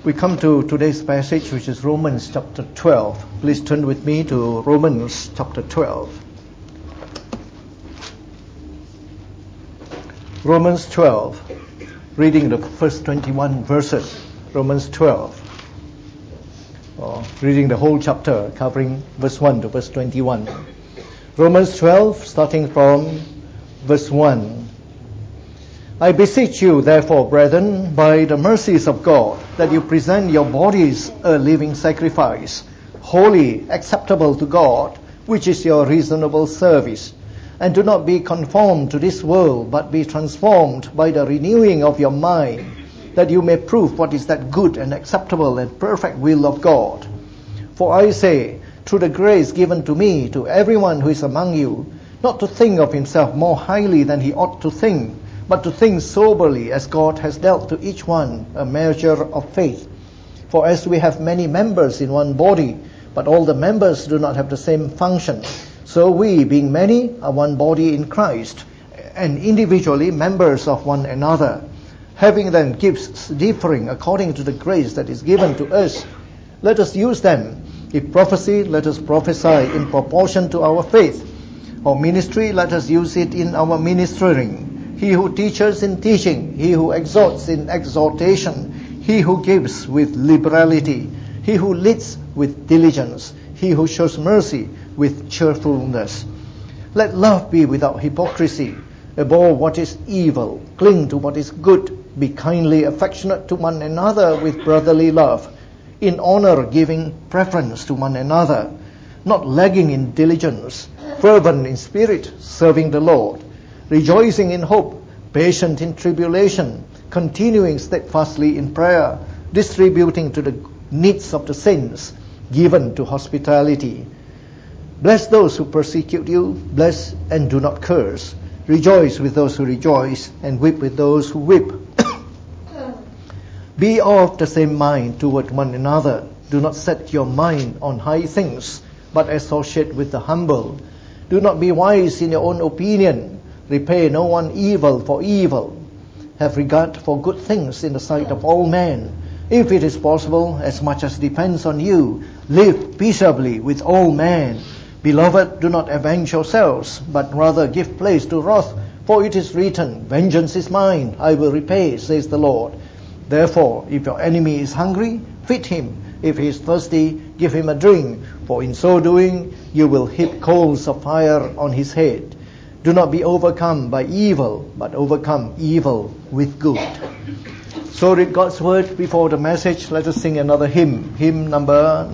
We come to today's passage, which is Romans chapter 12. Please turn with me to Romans chapter 12. Romans 12, reading the first 21 verses. Romans 12, reading the whole chapter, covering verse 1 to verse 21. Romans 12, starting from verse 1. I beseech you, therefore, brethren, by the mercies of God, that you present your bodies a living sacrifice, holy, acceptable to God, which is your reasonable service. And do not be conformed to this world, but be transformed by the renewing of your mind, that you may prove what is that good and acceptable and perfect will of God. For I say, through the grace given to me, to everyone who is among you, not to think of himself more highly than he ought to think, but to think soberly, as God has dealt to each one a measure of faith. For as we have many members in one body, but all the members do not have the same function, so we, being many, are one body in Christ, and individually members of one another, having then gifts differing according to the grace that is given to us. Let us use them. If prophecy, let us prophesy in proportion to our faith. Or ministry, let us use it in our ministering. He who teaches in teaching, he who exhorts in exhortation, he who gives with liberality, he who leads with diligence, he who shows mercy with cheerfulness. Let love be without hypocrisy. Abhor what is evil, cling to what is good, be kindly affectionate to one another with brotherly love, in honor giving preference to one another, not lagging in diligence, fervent in spirit, serving the Lord, rejoicing in hope, patient in tribulation, continuing steadfastly in prayer, distributing to the needs of the saints, given to hospitality. Bless those who persecute you, bless and do not curse. Rejoice with those who rejoice, and weep with those who weep. Be of the same mind toward one another. Do not set your mind on high things, but associate with the humble. Do not be wise in your own opinion. Repay no one evil for evil. Have regard for good things in the sight of all men. If it is possible, as much as depends on you, live peaceably with all men. Beloved, do not avenge yourselves, but rather give place to wrath, for it is written, Vengeance is mine, I will repay, says the Lord. Therefore, if your enemy is hungry, feed him. If he is thirsty, give him a drink, for in so doing you will heap coals of fire on his head. Do not be overcome by evil, but overcome evil with good. So read God's word before the message. Let us sing another hymn. Hymn number.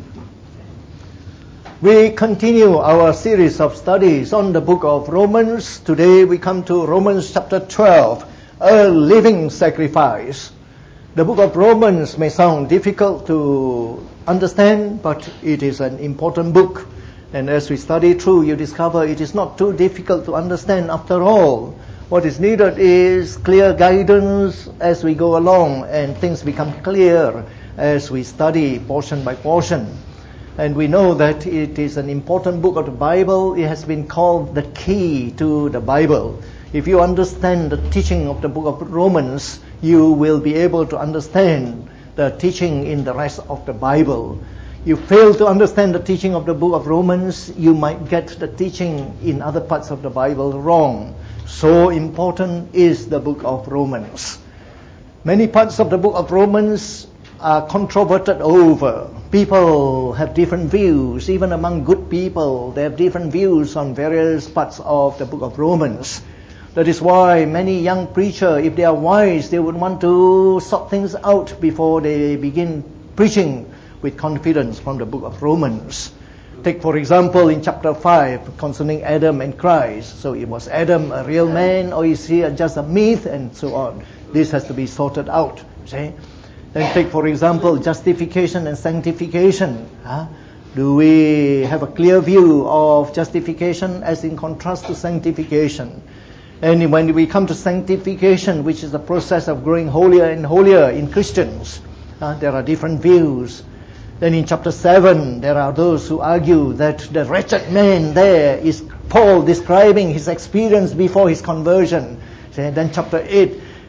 We continue our series of studies on the book of Romans. Today we come to Romans chapter 12, a living sacrifice. The book of Romans may sound difficult to understand, but it is an important book. And as we study through, you discover it is not too difficult to understand after all. What is needed is clear guidance as we go along, and things become clear as we study portion by portion. And we know that it is an important book of the Bible. It has been called the key to the Bible. If you understand the teaching of the book of Romans, you will be able to understand the teaching in the rest of the Bible. You fail to understand the teaching of the book of Romans, you might get the teaching in other parts of the Bible wrong. So important is the book of Romans. Many parts of the book of Romans are controverted over. People have different views. Even among good people, they have different views on various parts of the book of Romans. That is why many young preachers, if they are wise, they would want to sort things out before they begin preaching with confidence from the book of Romans. Take, for example, in chapter 5, concerning Adam and Christ. So it was Adam a real man, or is he just a myth, and so on. This has to be sorted out. See? Then take, for example, justification and sanctification. Do we have a clear view of justification as in contrast to sanctification? And when we come to sanctification, which is the process of growing holier and holier in Christians, there are different views. Then in chapter 7, there are those who argue that the wretched man there is Paul describing his experience before his conversion. Then chapter 8,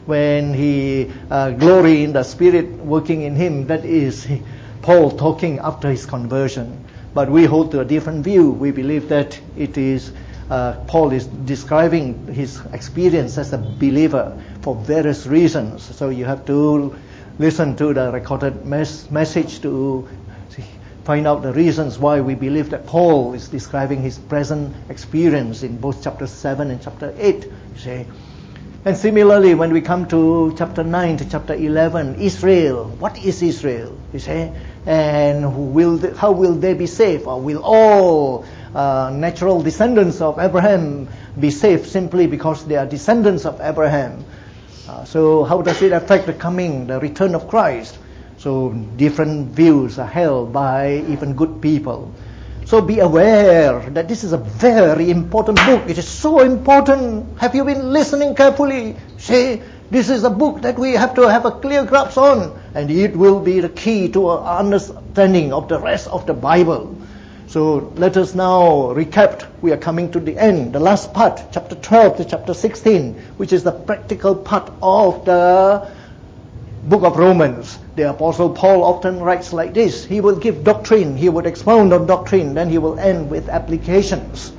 when he glory in the Spirit working in him. That is Paul talking after his conversion. But we hold to a different view. We believe that it is Paul is describing his experience as a believer for various reasons. So you have to listen to the recorded message to find out the reasons why we believe that Paul is describing his present experience in both chapter 7 and chapter 8. You see. And similarly, when we come to chapter 9 to chapter 11, Israel, what is Israel? You see? And how will they be saved? Or will all natural descendants of Abraham be saved simply because they are descendants of Abraham? So how does it affect the return of Christ? So different views are held by even good people. So be aware that this is a very important book. It is so important. Have you been listening carefully? See, this is a book that we have to have a clear grasp on, and it will be the key to our understanding of the rest of the Bible. So let us now recap. We are coming to the end, the last part, chapter 12 to chapter 16, which is the practical part of the book of Romans. The Apostle Paul often writes like this. He will give doctrine, he would expound on doctrine, then he will end with applications.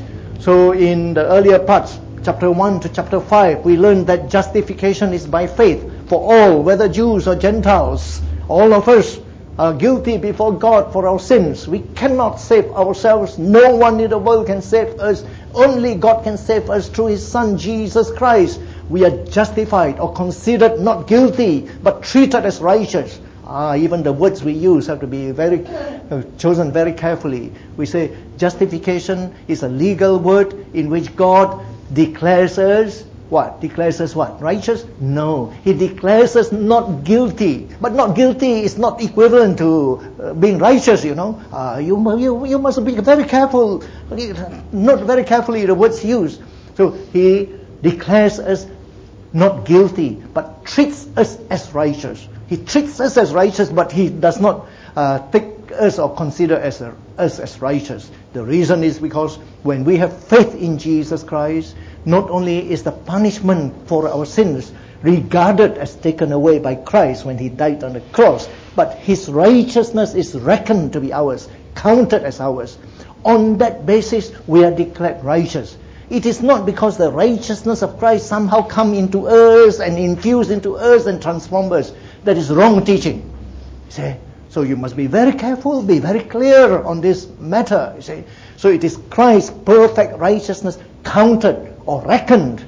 So in the earlier parts, chapter 1 to chapter 5, we learned that justification is by faith for all, whether Jews or Gentiles. All of us are guilty before God for our sins. We cannot save ourselves. No one in the world can save us. Only God can save us through His Son, Jesus Christ. We are justified or considered not guilty, but treated as righteous. Even the words we use have to be chosen very carefully. We say justification is a legal word in which God declares us what? Declares us what? Righteous? No. He declares us not guilty. But not guilty is not equivalent to being righteous, you know. You must be very careful. Note very carefully the words used. So He declares us not guilty, but treats us as righteous. He treats us as righteous, but He does not take us or consider us as righteous. The reason is because when we have faith in Jesus Christ, not only is the punishment for our sins regarded as taken away by Christ when He died on the cross, but His righteousness is reckoned to be ours, counted as ours. On that basis, we are declared righteous. It is not because the righteousness of Christ somehow come into us and infuse into us and transform us. That is wrong teaching. See? So you must be very careful, be very clear on this matter. See? So it is Christ's perfect righteousness counted or reckoned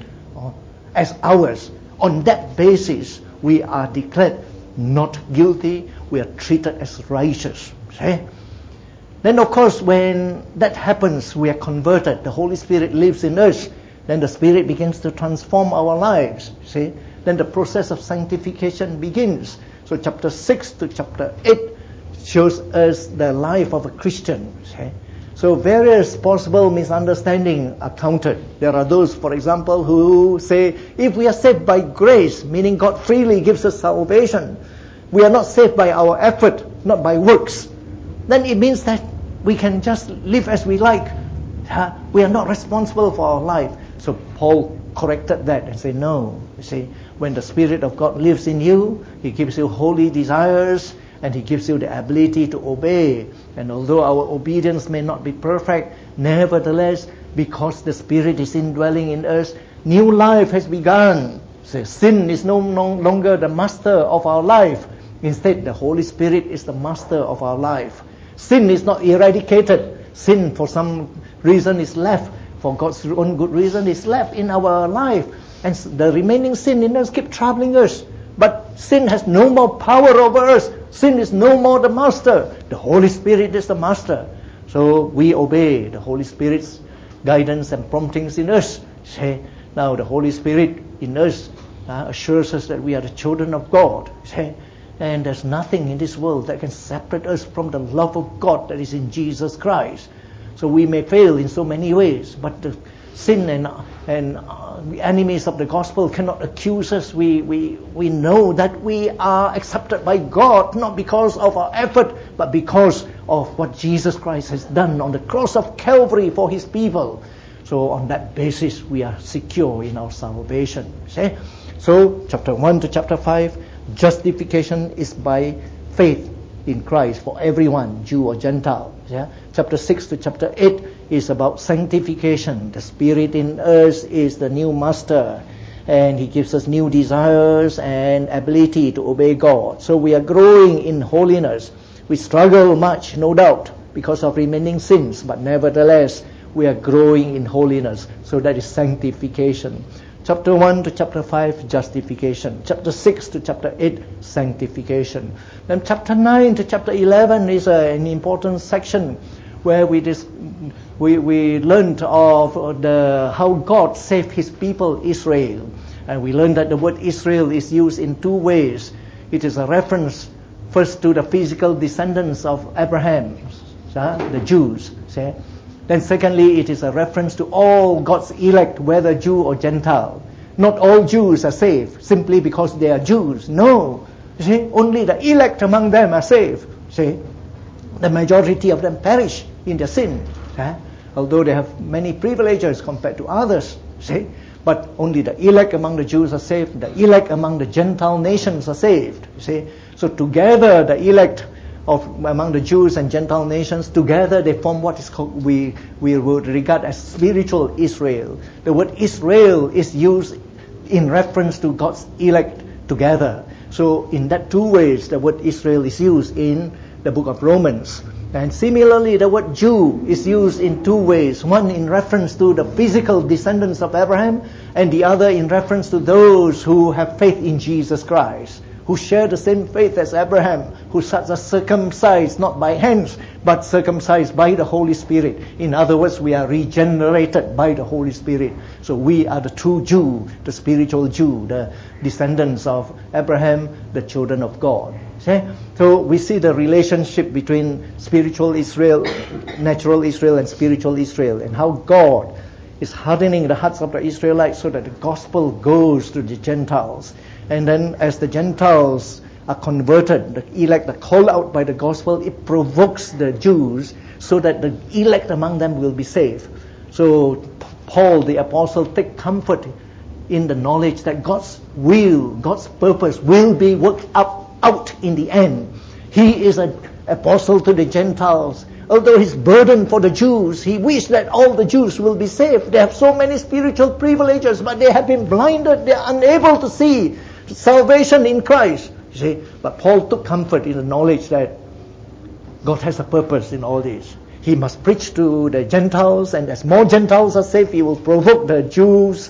as ours. On that basis, we are declared not guilty. We are treated as righteous. See? Then, of course, when that happens, we are converted. The Holy Spirit lives in us. Then the Spirit begins to transform our lives. See? Then the process of sanctification begins. So chapter 6 to chapter 8 shows us the life of a Christian. See? So various possible misunderstandings are counted. There are those, for example, who say, if we are saved by grace, meaning God freely gives us salvation, we are not saved by our effort, not by works, then it means that we can just live as we like. We are not responsible for our life. So Paul corrected that and said, no. You see, when the Spirit of God lives in you, He gives you holy desires and He gives you the ability to obey. And although our obedience may not be perfect, nevertheless, because the Spirit is indwelling in us, new life has begun. So sin is no longer the master of our life. Instead, the Holy Spirit is the master of our life. Sin is not eradicated. Sin, for some reason, is left. For God's own good reason, is left in our life. And the remaining sin in us keep troubling us. But sin has no more power over us. Sin is no more the master. The Holy Spirit is the master. So we obey the Holy Spirit's guidance and promptings in us. Say, now the Holy Spirit in us assures us that we are the children of God. Say, and there's nothing in this world that can separate us from the love of God that is in Jesus Christ. So we may fail in so many ways, but the sin and the enemies of the gospel cannot accuse us. We know that we are accepted by God, not because of our effort, but because of what Jesus Christ has done on the cross of Calvary for His people. So on that basis, we are secure in our salvation. See? So, chapter 1 to chapter 5, justification is by faith in Christ for everyone, Jew or Gentile. Yeah? Chapter 6 to chapter 8 is about sanctification. The Spirit in us is the new master, and He gives us new desires and ability to obey God. So we are growing in holiness. We struggle much, no doubt, because of remaining sins, but nevertheless, we are growing in holiness. So that is sanctification. Chapter 1 to chapter 5, justification. Chapter 6 to chapter 8, sanctification. Then chapter 9 to chapter 11 is an important section where we learned of how God saved His people Israel. And we learned that the word Israel is used in two ways. It is a reference first to the physical descendants of Abraham, the Jews. Then secondly, it is a reference to all God's elect, whether Jew or Gentile. Not all Jews are saved simply because they are Jews. No. Only the elect among them are saved. The majority of them perish in their sin. Although they have many privileges compared to others. But only the elect among the Jews are saved. The elect among the Gentile nations are saved. So together, the elect among the Jews and Gentile nations, together they form what is called, we would regard as spiritual Israel. The word Israel is used in reference to God's elect together. So in that two ways, the word Israel is used in the book of Romans. And similarly, the word Jew is used in two ways. One in reference to the physical descendants of Abraham, and the other in reference to those who have faith in Jesus Christ, who share the same faith as Abraham, who are circumcised not by hands, but circumcised by the Holy Spirit. In other words, we are regenerated by the Holy Spirit. So we are the true Jew, the spiritual Jew, the descendants of Abraham, the children of God. So we see the relationship between spiritual Israel, natural Israel, and spiritual Israel, and how God is hardening the hearts of the Israelites so that the gospel goes to the Gentiles. And then as the Gentiles are converted, the elect are called out by the gospel, it provokes the Jews so that the elect among them will be saved. So Paul the apostle take comfort in the knowledge that God's will, God's purpose will be worked out in the end. He is an apostle to the Gentiles. Although he's burdened for the Jews, he wished that all the Jews will be saved. They have so many spiritual privileges, but they have been blinded. They are unable to see salvation in Christ. But Paul took comfort in the knowledge that God has a purpose in all this. He must preach to the Gentiles, and as more Gentiles are saved, he will provoke the Jews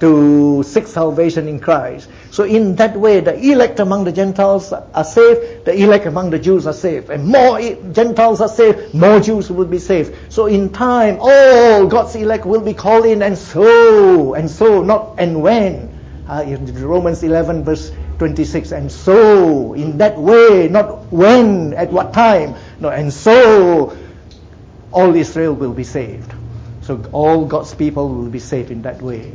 to seek salvation in Christ. So in that way, the elect among the Gentiles are saved, the elect among the Jews are saved. And more Gentiles are saved, more Jews will be saved. So in time, all God's elect will be called in, and so, not and when. In Romans 11 verse 26, and so, in that way, not when, at what time. No, and so, all Israel will be saved. So all God's people will be saved in that way.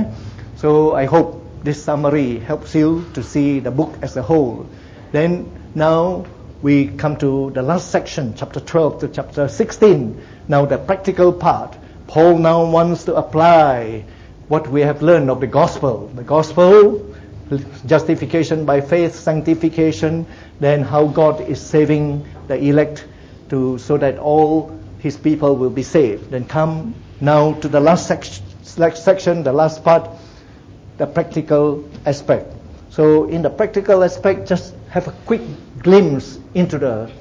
So I hope this summary helps you to see the book as a whole. Then now we come to the last section, chapter 12 to chapter 16. Now the practical part. Paul now wants to apply what we have learned of the gospel. The gospel, justification by faith, sanctification, then how God is saving the elect so that all His people will be saved. Then come now to the last section, the last part, the practical aspect. So in the practical aspect, just have a quick glance into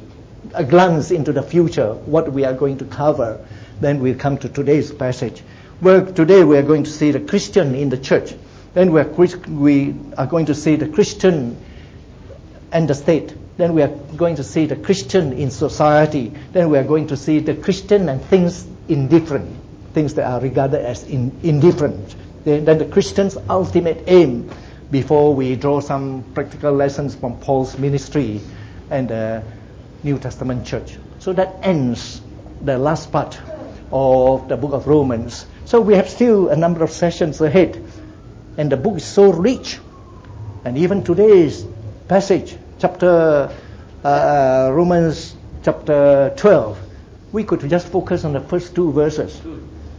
the future, what we are going to cover. Then we'll come to today's passage. Today we are going to see the Christian in the church. Then we are going to see the Christian and the state. Then we are going to see the Christian in society. Then we are going to see the Christian and things indifferent, things that are regarded as indifferent. Then the Christian's ultimate aim, before we draw some practical lessons from Paul's ministry and the New Testament church. So that ends the last part of the book of Romans. So we have still a number of sessions ahead. And the book is so rich. And even today's passage, Romans chapter 12, we could just focus on the first two verses.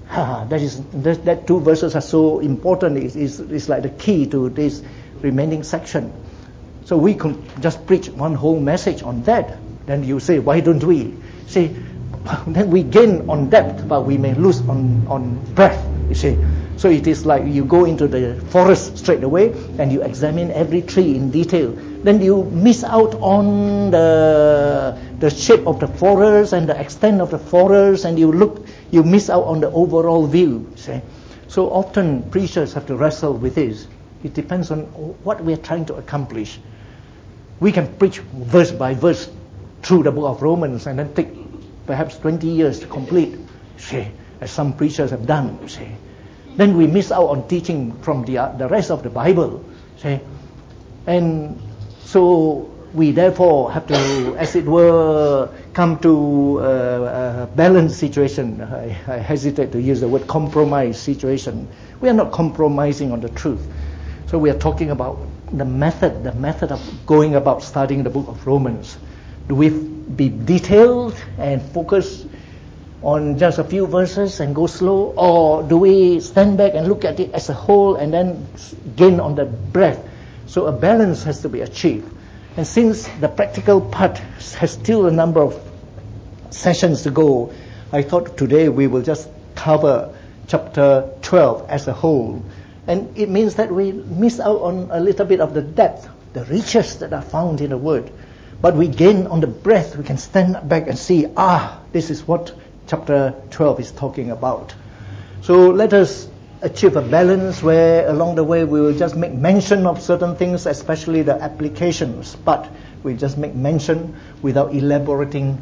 That two verses are so important. It's like the key to this remaining section. So we could just preach one whole message on that. Then you say, why don't we? See, then we gain on depth, but we may lose on breadth, you see. So it is like you go into the forest straight away and you examine every tree in detail. Then you miss out on the shape of the forest and the extent of the forest, and you miss out on the overall view, see. So often preachers have to wrestle with this. It depends on what we are trying to accomplish. We can preach verse by verse through the book of Romans and then take perhaps 20 years to complete, see, as some preachers have done, see. Then we miss out on teaching from the rest of the Bible, see. And so we therefore have to, as it were, come to a balanced situation. I hesitate to use the word compromise situation. We are not compromising on the truth. So we are talking about the method of going about studying the book of Romans. Do we be detailed and focus on just a few verses and go slow, or do we stand back and look at it as a whole and then gain on the breadth? So a balance has to be achieved. And since the practical part has still a number of sessions to go, I thought today we will just cover chapter 12 as a whole. And it means that we miss out on a little bit of the depth, the riches that are found in the Word. But we gain on the breadth. We can stand back and see, this is what chapter 12 is talking about. So let us achieve a balance where along the way we will just make mention of certain things, especially the applications, but we just make mention without elaborating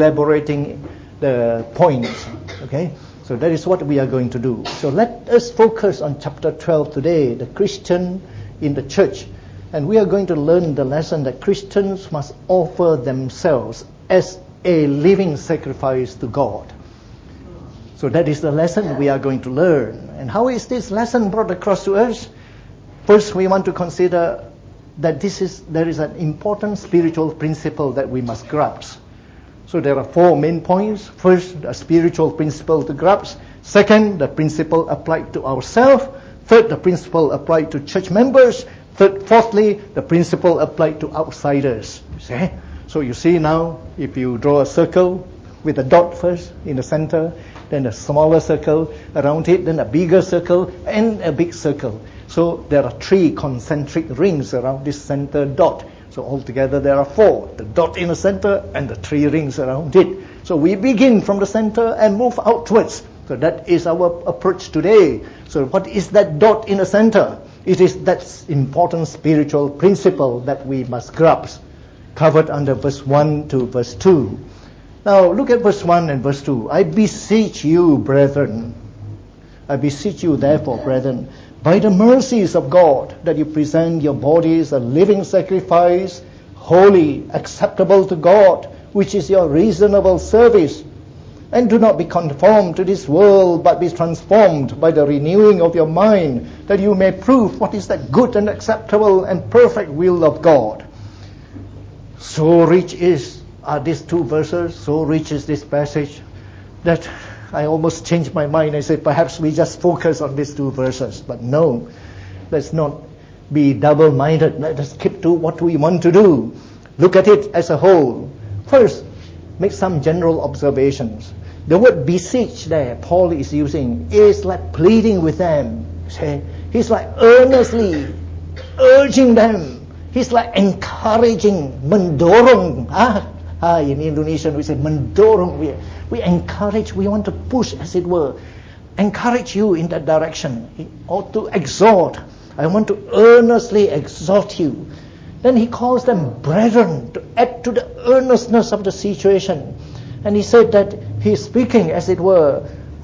the points. Okay? So that is what we are going to do. So let us focus on chapter 12 today, the Christian in the church. And we are going to learn the lesson that Christians must offer themselves as a living sacrifice to God. So that is the lesson we are going to learn. And how is this lesson brought across to us? First, we want to consider that there is an important spiritual principle that we must grasp. So there are four main points. First, a spiritual principle to grasp. Second, the principle applied to ourselves. Third, the principle applied to church members. Fourthly, the principle applied to outsiders. See? So you see now, if you draw a circle with a dot first in the center, then a smaller circle around it, then a bigger circle, and a big circle. So there are 3 concentric rings around this center dot. So altogether there are 4. The dot in the center and the 3 rings around it. So we begin from the center and move outwards. So that is our approach today. So what is that dot in the center? It is that important spiritual principle that we must grasp, covered under verse 1 to verse 2. Now look at verse 1 and verse 2. I beseech you, brethren. I beseech you, therefore, brethren, by the mercies of God, that you present your bodies a living sacrifice, holy, acceptable to God, which is your reasonable service. And do not be conformed to this world, but be transformed by the renewing of your mind, that you may prove what is that good and acceptable and perfect will of God. So rich are these 2 verses, so rich is this passage, that I almost changed my mind. I said, perhaps we just focus on these 2 verses. But no, let's not be double-minded. Let us keep to what we want to do. Look at it as a whole. First, make some general observations. The word beseech there, Paul is using, is like pleading with them. See? He's like earnestly urging them. He's like encouraging, mendorong. In Indonesian we say mendorong. We encourage, we want to push, as it were. Encourage you in that direction. Or to exhort. I want to earnestly exhort you. Then he calls them brethren to add to the earnestness of the situation. And he said that he's speaking, as it were,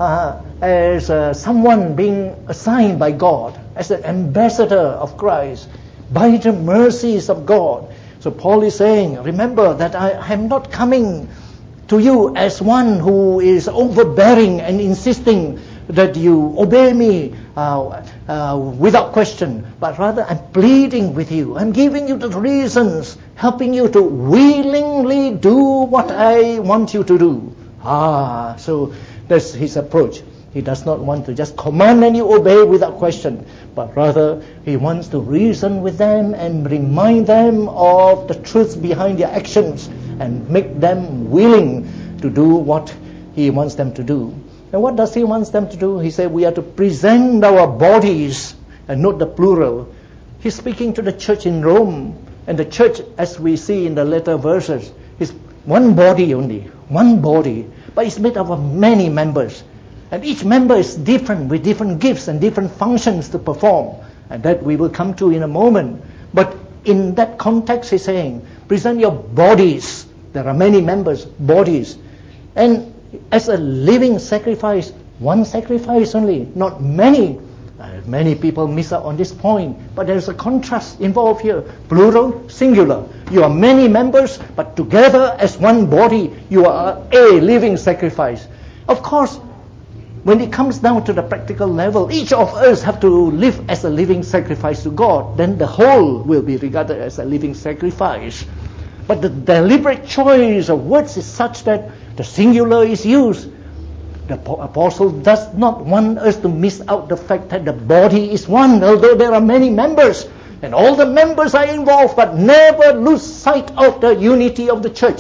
as someone being assigned by God, as an ambassador of Christ, by the mercies of God. So Paul is saying, remember that I am not coming to you as one who is overbearing and insisting that you obey me without question, but rather I'm pleading with you. I'm giving you the reasons, helping you to willingly do what I want you to do. So that's his approach. He does not want to just command and you obey without question, but rather He wants to reason with them and remind them of the truth behind their actions and make them willing to do what He wants them to do. And what does He want them to do? He said we are to present our bodies, and note the plural. He's speaking to the church in Rome, and the church, as we see in the later verses, is one body only, one body, but it's made up of many members. And each member is different, with different gifts and different functions to perform. And that we will come to in a moment. But in that context, He's saying, present your bodies. There are many members, bodies. And as a living sacrifice, one sacrifice only, not many. Many people miss out on this point, but there's a contrast involved here. Plural, singular. You are many members, but together as one body, you are a living sacrifice. Of course, when it comes down to the practical level, each of us have to live as a living sacrifice to God. Then the whole will be regarded as a living sacrifice. But the deliberate choice of words is such that the singular is used. The apostle does not want us to miss out the fact that the body is one, although there are many members, and all the members are involved, but never lose sight of the unity of the church.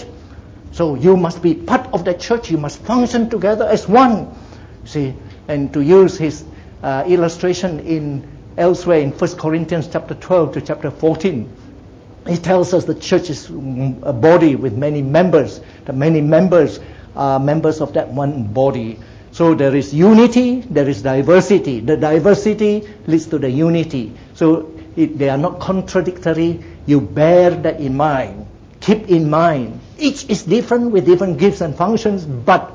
So you must be part of the church, you must function together as one. See, and to use his illustration in elsewhere in 1 Corinthians chapter 12 to chapter 14, he tells us the church is a body with many members. The many members are members of that one body. So there is unity, there is diversity. The diversity leads to the unity. So they are not contradictory. You bear that in mind. Keep in mind, each is different with different gifts and functions, but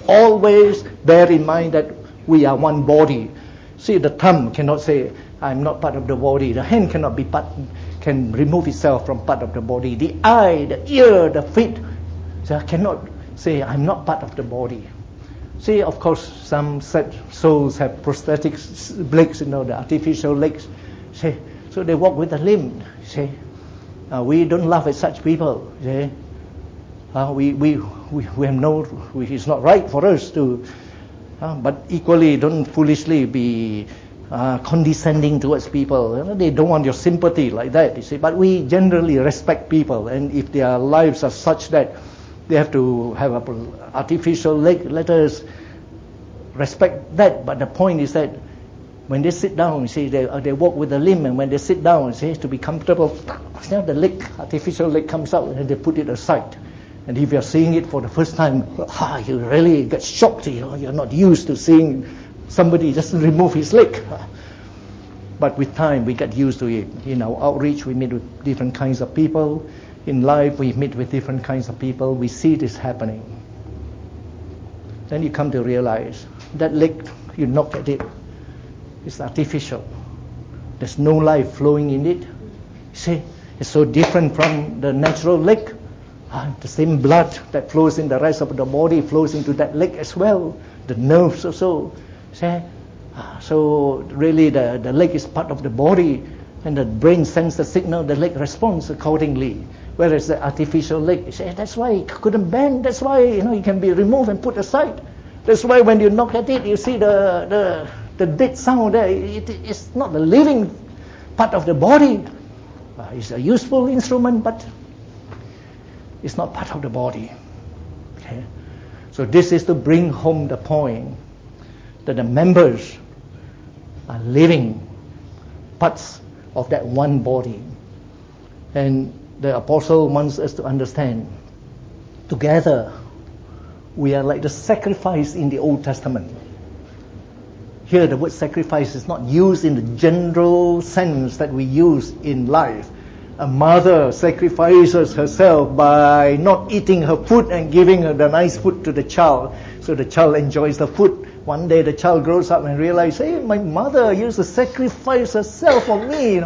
always bear in mind that we are one body. See, the thumb cannot say, I'm not part of the body. The hand cannot be can remove itself from part of the body. The eye, the ear, the feet, so cannot say, I'm not part of the body. See, of course, some souls have prosthetic legs, the artificial legs. See, so they walk with a limp. See, we don't laugh at such people. See, we have no. It's not right for us to. But equally, don't foolishly be condescending towards people. They don't want your sympathy like that. You see, but we generally respect people, and if their lives are such that they have to have an artificial leg, let us respect that. But the point is that when they sit down, you see, they walk with a limb, and when they sit down, you see, to be comfortable, the leg, artificial leg comes out, and they put it aside. And if you're seeing it for the first time, you really get shocked. You're not used to seeing somebody just remove his leg. But with time, we get used to it. In our outreach, we meet with different kinds of people. In life, we meet with different kinds of people. We see this happening. Then you come to realize that leg, you knock at it, it's artificial. There's no life flowing in it. See, it's so different from the natural leg. The same blood that flows in the rest of the body flows into that leg as well. The nerves also. See? So really the leg is part of the body, and the brain sends the signal, the leg responds accordingly. Whereas the artificial leg, you say, that's why it couldn't bend, that's why it can be removed and put aside. That's why when you knock at it, you see the dead sound there. It's not the living part of the body. It's a useful instrument, but it's not part of the body. Okay? So this is to bring home the point that the members are living parts of that one body. And the apostle wants us to understand, together we are like the sacrifice in the Old Testament. Here the word sacrifice is not used in the general sense that we use in life. A mother sacrifices herself by not eating her food and giving her the nice food to the child, so the child enjoys the food. One day the child grows up and realizes, hey, my mother used to sacrifice herself for me.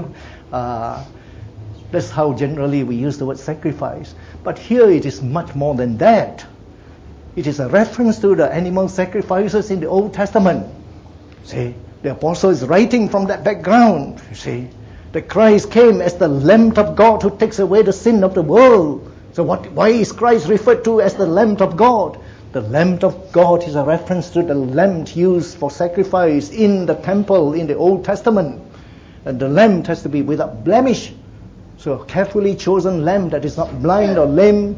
That's how generally we use the word sacrifice. But here it is much more than that. It is a reference to the animal sacrifices in the Old Testament. See, the apostle is writing from that background. You see, that Christ came as the Lamb of God who takes away the sin of the world. So why is Christ referred to as the Lamb of God? The Lamb of God is a reference to the lamb used for sacrifice in the temple in the Old Testament. And the lamb has to be without blemish. So a carefully chosen lamb that is not blind or lame,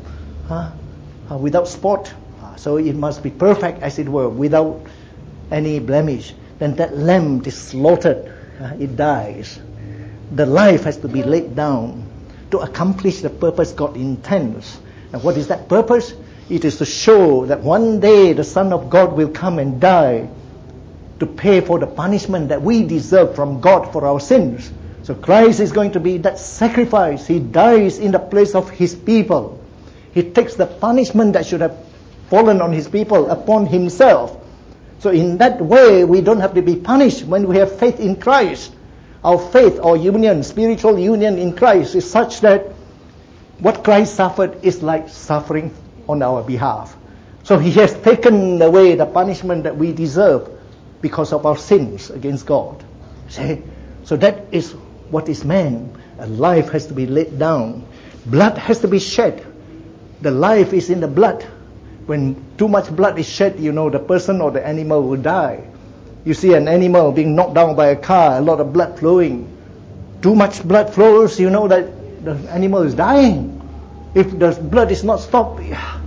without spot. So it must be perfect, as it were, without any blemish. Then that lamb is slaughtered. It dies. The life has to be laid down to accomplish the purpose God intends. And what is that purpose? It is to show that one day the Son of God will come and die to pay for the punishment that we deserve from God for our sins. So Christ is going to be that sacrifice. He dies in the place of His people. He takes the punishment that should have fallen on His people upon Himself. So in that way, we don't have to be punished when we have faith in Christ. Our faith or union, spiritual union in Christ is such that what Christ suffered is like suffering on our behalf. So He has taken away the punishment that we deserve because of our sins against God. See? So that is what is meant. A life has to be laid down. Blood has to be shed. The life is in the blood. When too much blood is shed, the person or the animal will die. You see an animal being knocked down by a car, a lot of blood flowing. Too much blood flows, that the animal is dying. If the blood is not stopped,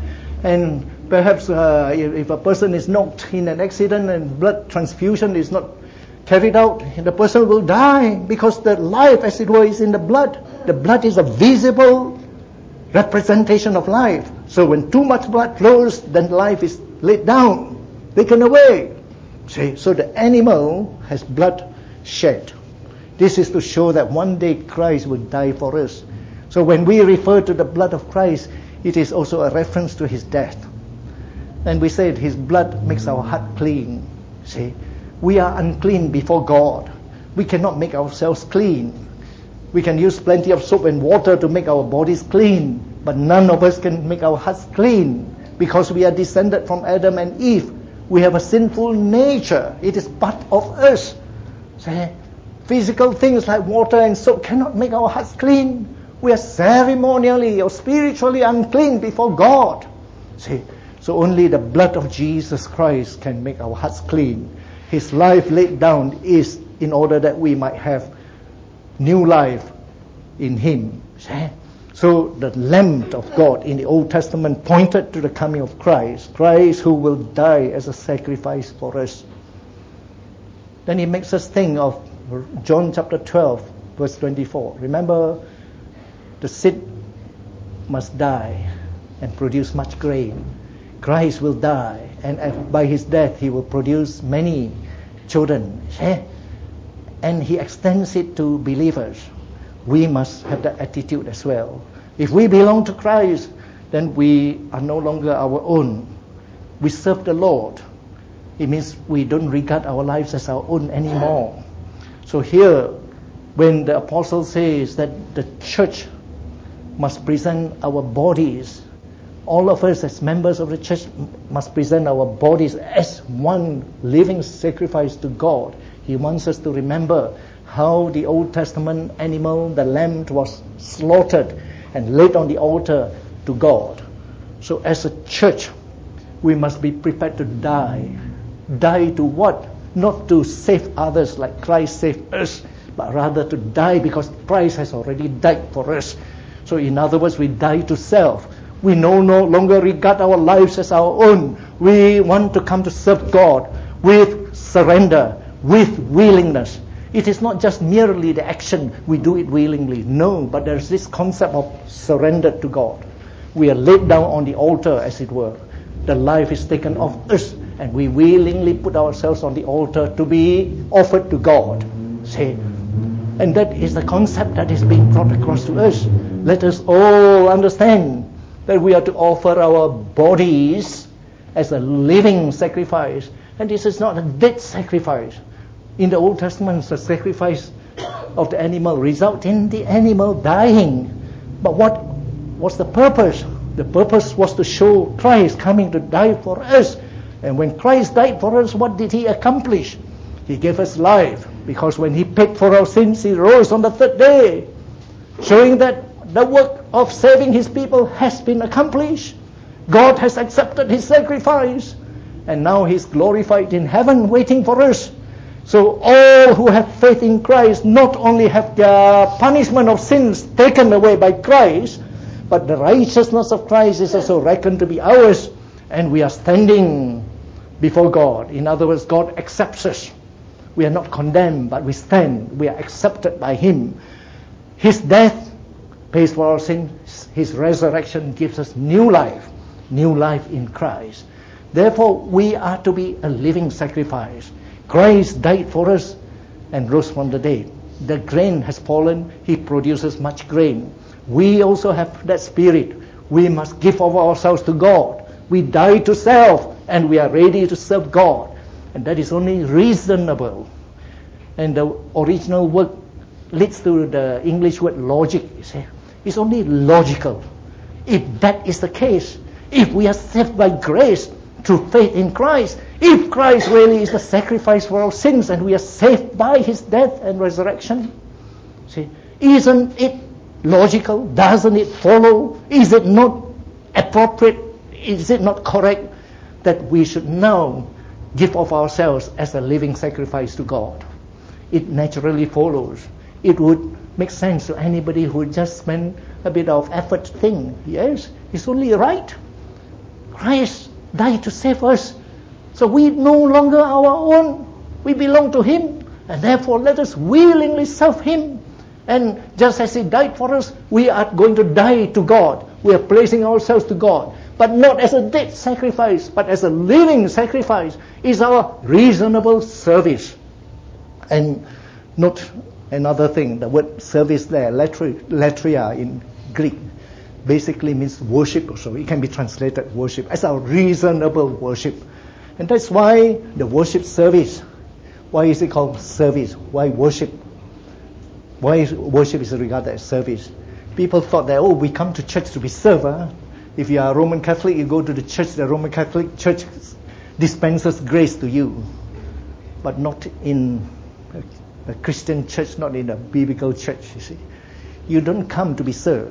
and perhaps if a person is knocked in an accident and blood transfusion is not carried out, the person will die because the life, as it were, is in the blood. The blood is a visible representation of life. So when too much blood flows, then life is laid down, taken away. See, so the animal has blood shed. This is to show that one day Christ will die for us. So when we refer to the blood of Christ, it is also a reference to His death. And we said His blood makes our heart clean. See, we are unclean before God. We cannot make ourselves clean. We can use plenty of soap and water to make our bodies clean, but none of us can make our hearts clean because we are descended from Adam and Eve. We have a sinful nature. It is part of us. See, physical things like water and soap cannot make our hearts clean. We are ceremonially or spiritually unclean before God. See, so only the blood of Jesus Christ can make our hearts clean. His life laid down is in order that we might have new life in Him. See? So the Lamb of God in the Old Testament pointed to the coming of Christ. Christ who will die as a sacrifice for us. Then He makes us think of John chapter 12, verse 24. Remember, the seed must die and produce much grain. Christ will die, and by His death He will produce many children. And He extends it to believers. We must have that attitude as well. If we belong to Christ, then we are no longer our own. We serve the Lord. It means we don't regard our lives as our own anymore. So here, when the apostle says that the church must present our bodies, all of us as members of the church must present our bodies as one living sacrifice to God. He wants us to remember how the Old Testament animal, the lamb, was slaughtered and laid on the altar to God. So as a church, we must be prepared to die. Die to what? Not to save others like Christ saved us, but rather to die because Christ has already died for us. So in other words, we die to self. We no longer regard our lives as our own. We want to come to serve God with surrender, with willingness. It is not just merely the action, we do it willingly. No, but there is this concept of surrender to God. We are laid down on the altar, as it were. The life is taken off us, and we willingly put ourselves on the altar to be offered to God. See? And that is the concept that is being brought across to us. Let us all understand that we are to offer our bodies as a living sacrifice. And this is not a dead sacrifice. In the Old Testament, the sacrifice of the animal results in the animal dying. But what was the purpose? The purpose was to show Christ coming to die for us. And when Christ died for us, what did He accomplish? He gave us life. Because when He paid for our sins, He rose on the third day, showing that the work of saving His people has been accomplished. God has accepted his sacrifice, and now he's glorified in heaven waiting for us. So all who have faith in Christ not only have their punishment of sins taken away by Christ, but the righteousness of Christ is also reckoned to be ours, and we are standing before God. In other words, God accepts us. We are not condemned, but we stand. We are accepted by him. His death pays for our sins. His resurrection gives us new life in Christ. Therefore, we are to be a living sacrifice. Christ died for us and rose from the dead. The grain has fallen. He produces much grain. We also have that spirit. We must give of ourselves to God. We die to self and we are ready to serve God. And that is only reasonable. And the original word leads to the English word logic. You see, it's only logical. If that is the case, if we are saved by grace through faith in Christ, if Christ really is the sacrifice for our sins and we are saved by his death and resurrection, see, isn't it logical? Doesn't it follow? Is it not appropriate? Is it not correct that we should now give of ourselves as a living sacrifice to God? It naturally follows. It would make sense to anybody who would just spend a bit of effort to think, yes, it's only right. Christ died to save us. So we no longer our own. We belong to him. And therefore let us willingly serve him. And just as he died for us, we are going to die to God. We are placing ourselves to God. But not as a dead sacrifice, but as a living sacrifice is our reasonable service. And note another thing, the word service there, latria in Greek, basically means worship also. It can be translated worship as our reasonable worship. And that's why the worship service, why is it called service? Why worship? Why worship is regarded as service? People thought that, we come to church to be served. Huh? If you are a Roman Catholic, you go to the church, the Roman Catholic Church dispenses grace to you. But not in a Christian church, not in a biblical church, you see. You don't come to be served.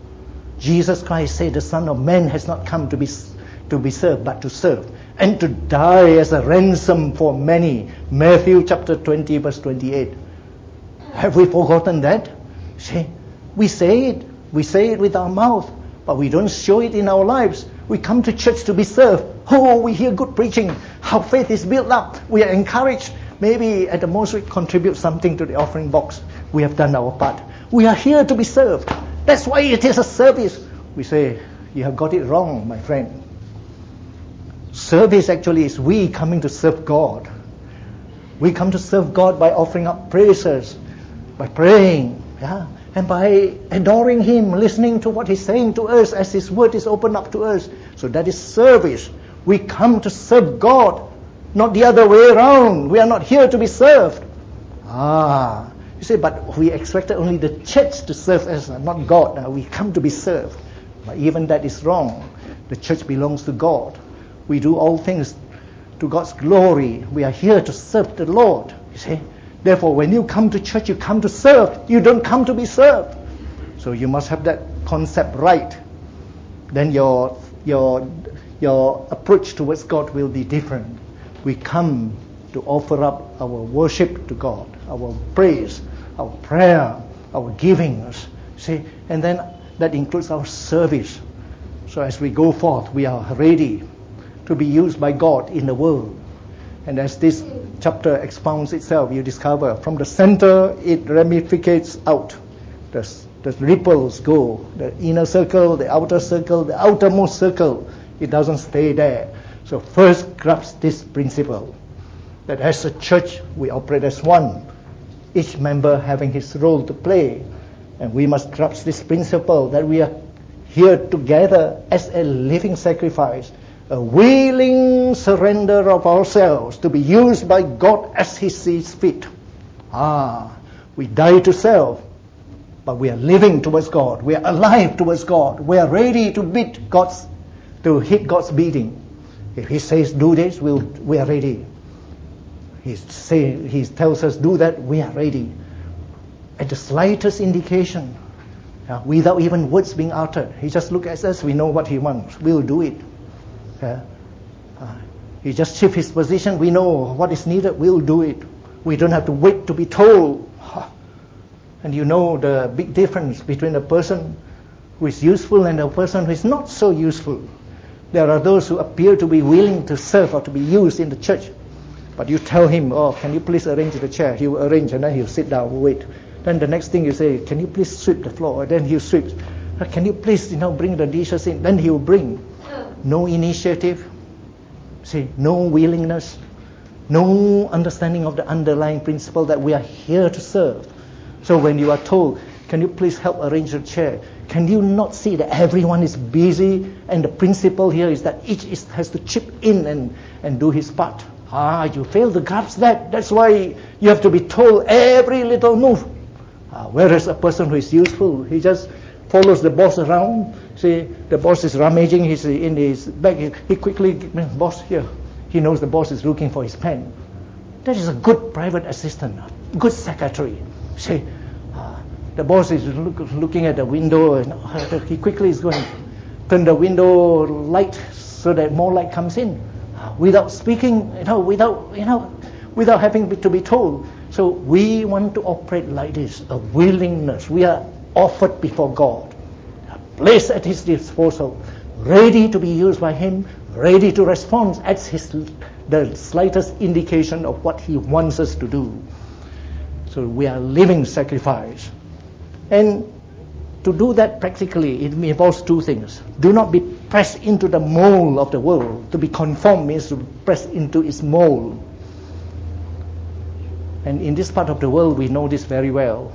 Jesus Christ said the Son of Man has not come to be served, but to serve, and to die as a ransom for many. Matthew chapter 20, verse 28. Have we forgotten that? See, we say it with our mouth, but we don't show it in our lives. We come to church to be served. We hear good preaching. How faith is built up. We are encouraged. Maybe at the most we contribute something to the offering box. We have done our part. We are here to be served. That's why it is a service. We say, you have got it wrong, my friend. Service actually is we coming to serve God. We come to serve God by offering up praises, by praying, and by adoring him, listening to what he's saying to us as his word is opened up to us. So that is service. We come to serve God, not the other way around. We are not here to be served. You say, but we expected only the church to serve us, not God. We come to be served. But even that is wrong. The church belongs to God. We do all things to God's glory. We are here to serve the Lord. You see? Therefore, when you come to church, you come to serve. You don't come to be served. So you must have that concept right. Then your approach towards God will be different. We come to offer up our worship to God, our praise, our prayer, our givings. See, and then that includes our service. So as we go forth, we are ready to be used by God in the world. And as this chapter expounds itself, you discover from the center it ramificates out. The ripples go, the inner circle, the outermost circle. It doesn't stay there. So first grasp this principle, that as a church we operate as one, each member having his role to play. And we must grasp this principle that we are here together as a living sacrifice, a willing surrender of ourselves to be used by God as he sees fit. We die to self, but we are living towards God. We are alive towards God. We are ready to hit God's beating. If he says do this, we are ready. He tells us do that, we are ready. At the slightest indication, without even words being uttered. He just looks at us, we know what he wants. We'll do it. He just shifts his position, we know what is needed, we'll do it. We don't have to wait to be told. And you know the big difference between a person who is useful and a person who is not so useful. There are those who appear to be willing to serve or to be used in the church. But you tell him, can you please arrange the chair? He will arrange and then he'll sit down, wait. Then the next thing you say, can you please sweep the floor? Then he'll sweep. Can you please, bring the dishes in? Then he'll bring. No initiative. See, no willingness. No understanding of the underlying principle that we are here to serve. So when you are told, can you please help arrange the chair? Can you not see that everyone is busy and the principle here is that each has to chip in and do his part? You fail to grasp that. That's why you have to be told every little move. Whereas a person who is useful, he just follows the boss around. See, the boss is rummaging in his bag. He quickly, boss here. He knows the boss is looking for his pen. That is a good private assistant, a good secretary. See, the boss is looking at the window and he quickly is going to turn the window light so that more light comes in. Without speaking, without having to be told. So we want to operate like this, a willingness. We are offered before God, placed at His disposal, ready to be used by Him, ready to respond at the slightest indication of what He wants us to do. So we are living sacrifice. And to do that practically, it involves two things. Do not be pressed into the mold of the world. To be conformed means to press into its mold. And in this part of the world, we know this very well.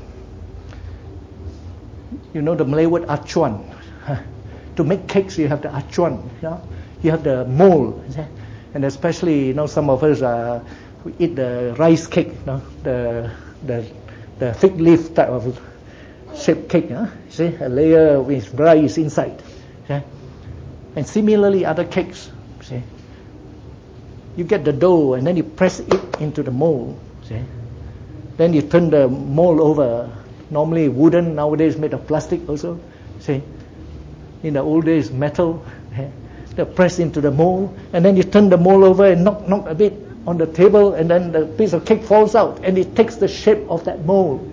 You know the Malay word acuan. To make cakes, you have the acuan. You have the mold. And especially, some of us we eat the rice cake, the fig leaf type of shaped cake. See, a layer with rice inside. And similarly, other cakes. See, you get the dough and then you press it into the mold. See, then you turn the mold over. Normally wooden, nowadays made of plastic also. See, in the old days metal. They press into the mold, and then you turn the mold over and knock a bit on the table, and then the piece of cake falls out, and it takes the shape of that mold.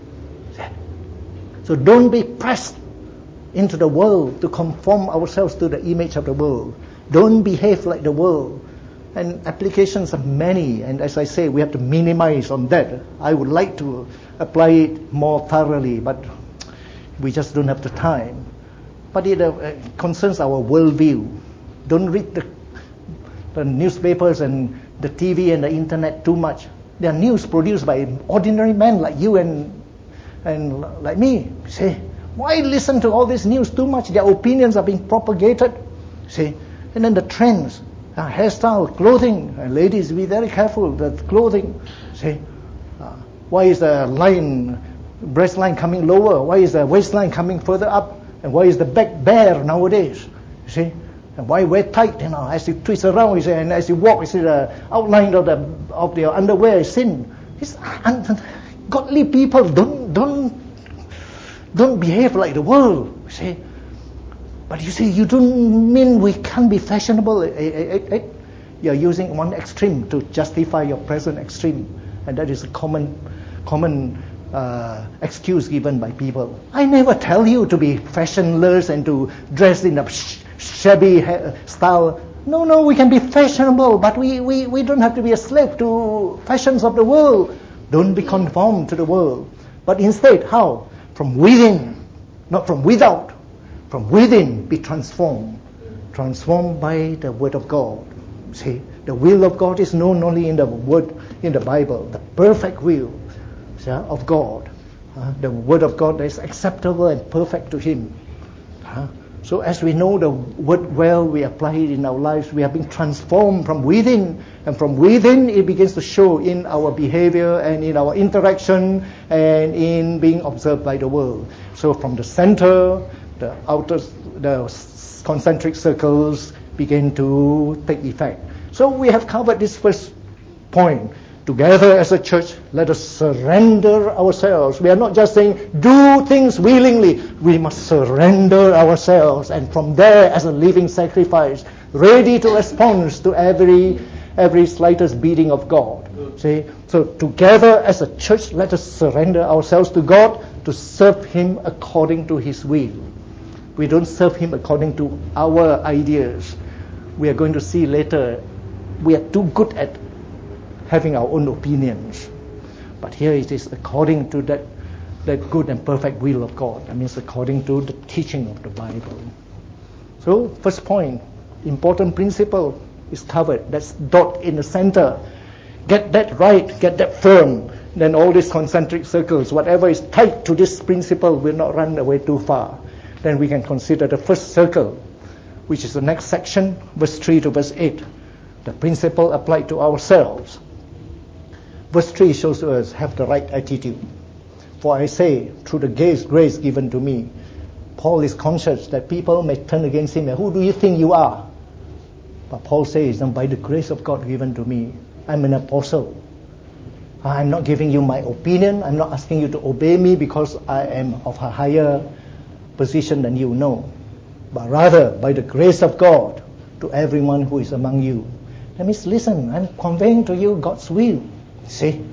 So don't be pressed into the world to conform ourselves to the image of the world. Don't behave like the world. And applications are many, and as I say, we have to minimize on that. I would like to apply it more thoroughly, but we just don't have the time. But it concerns our worldview. Don't read the newspapers and the TV and the internet too much. They are news produced by ordinary men like you and like me. See, why listen to all this news too much? Their opinions are being propagated. See, and then the trends, hairstyle, clothing. And ladies, be very careful the clothing. See, why is the breast line coming lower? Why is the waistline coming further up? And why is the back bare nowadays? You see, and why wear tight? As you twist around, you see, and as you walk, you see the outline of your underwear is thin. It's godly people. Don't behave like the world. You see, but you see, you don't mean we can't be fashionable. You're using one extreme to justify your present extreme, and that is a common excuse given by people. I never tell you to be fashionless and to dress in a shabby style. No, we can be fashionable, but we don't have to be a slave to fashions of the world. Don't be conformed to the world. But instead, how? From within, not from without. From within, be transformed. Transformed by the Word of God. See, the will of God is known only in the Word, in the Bible, the perfect will of God. The Word of God is acceptable and perfect to Him. So as we know the Word well, we apply it in our lives. We are being transformed from within, and from within it begins to show in our behavior and in our interaction and in being observed by the world. So from the center, the concentric circles begin to take effect. So we have covered this first point. Together as a church, let us surrender ourselves. We are not just saying, do things willingly. We must surrender ourselves, and from there, as a living sacrifice, ready to respond to every slightest beating of God. See? So together as a church, let us surrender ourselves to God to serve Him according to His will. We don't serve Him according to our ideas. We are going to see later, we are too good at having our own opinions. But here it is according to that good and perfect will of God. That means according to the teaching of the Bible. So, first point, important principle is covered. That's dot in the center. Get that right, get that firm. Then all these concentric circles, whatever is tied to this principle will not run away too far. Then we can consider the first circle, which is the next section, verse 3 to verse 8. The principle applied to ourselves. Verse 3 shows us have the right attitude. For I say, through the grace given to me, Paul is conscious that people may turn against him. Who do you think you are? But Paul says, by the grace of God given to me, I'm an apostle. I'm not giving you my opinion. I'm not asking you to obey me because I am of a higher position than you know. But rather, by the grace of God, to everyone who is among you. That means, listen, I'm conveying to you God's will. See?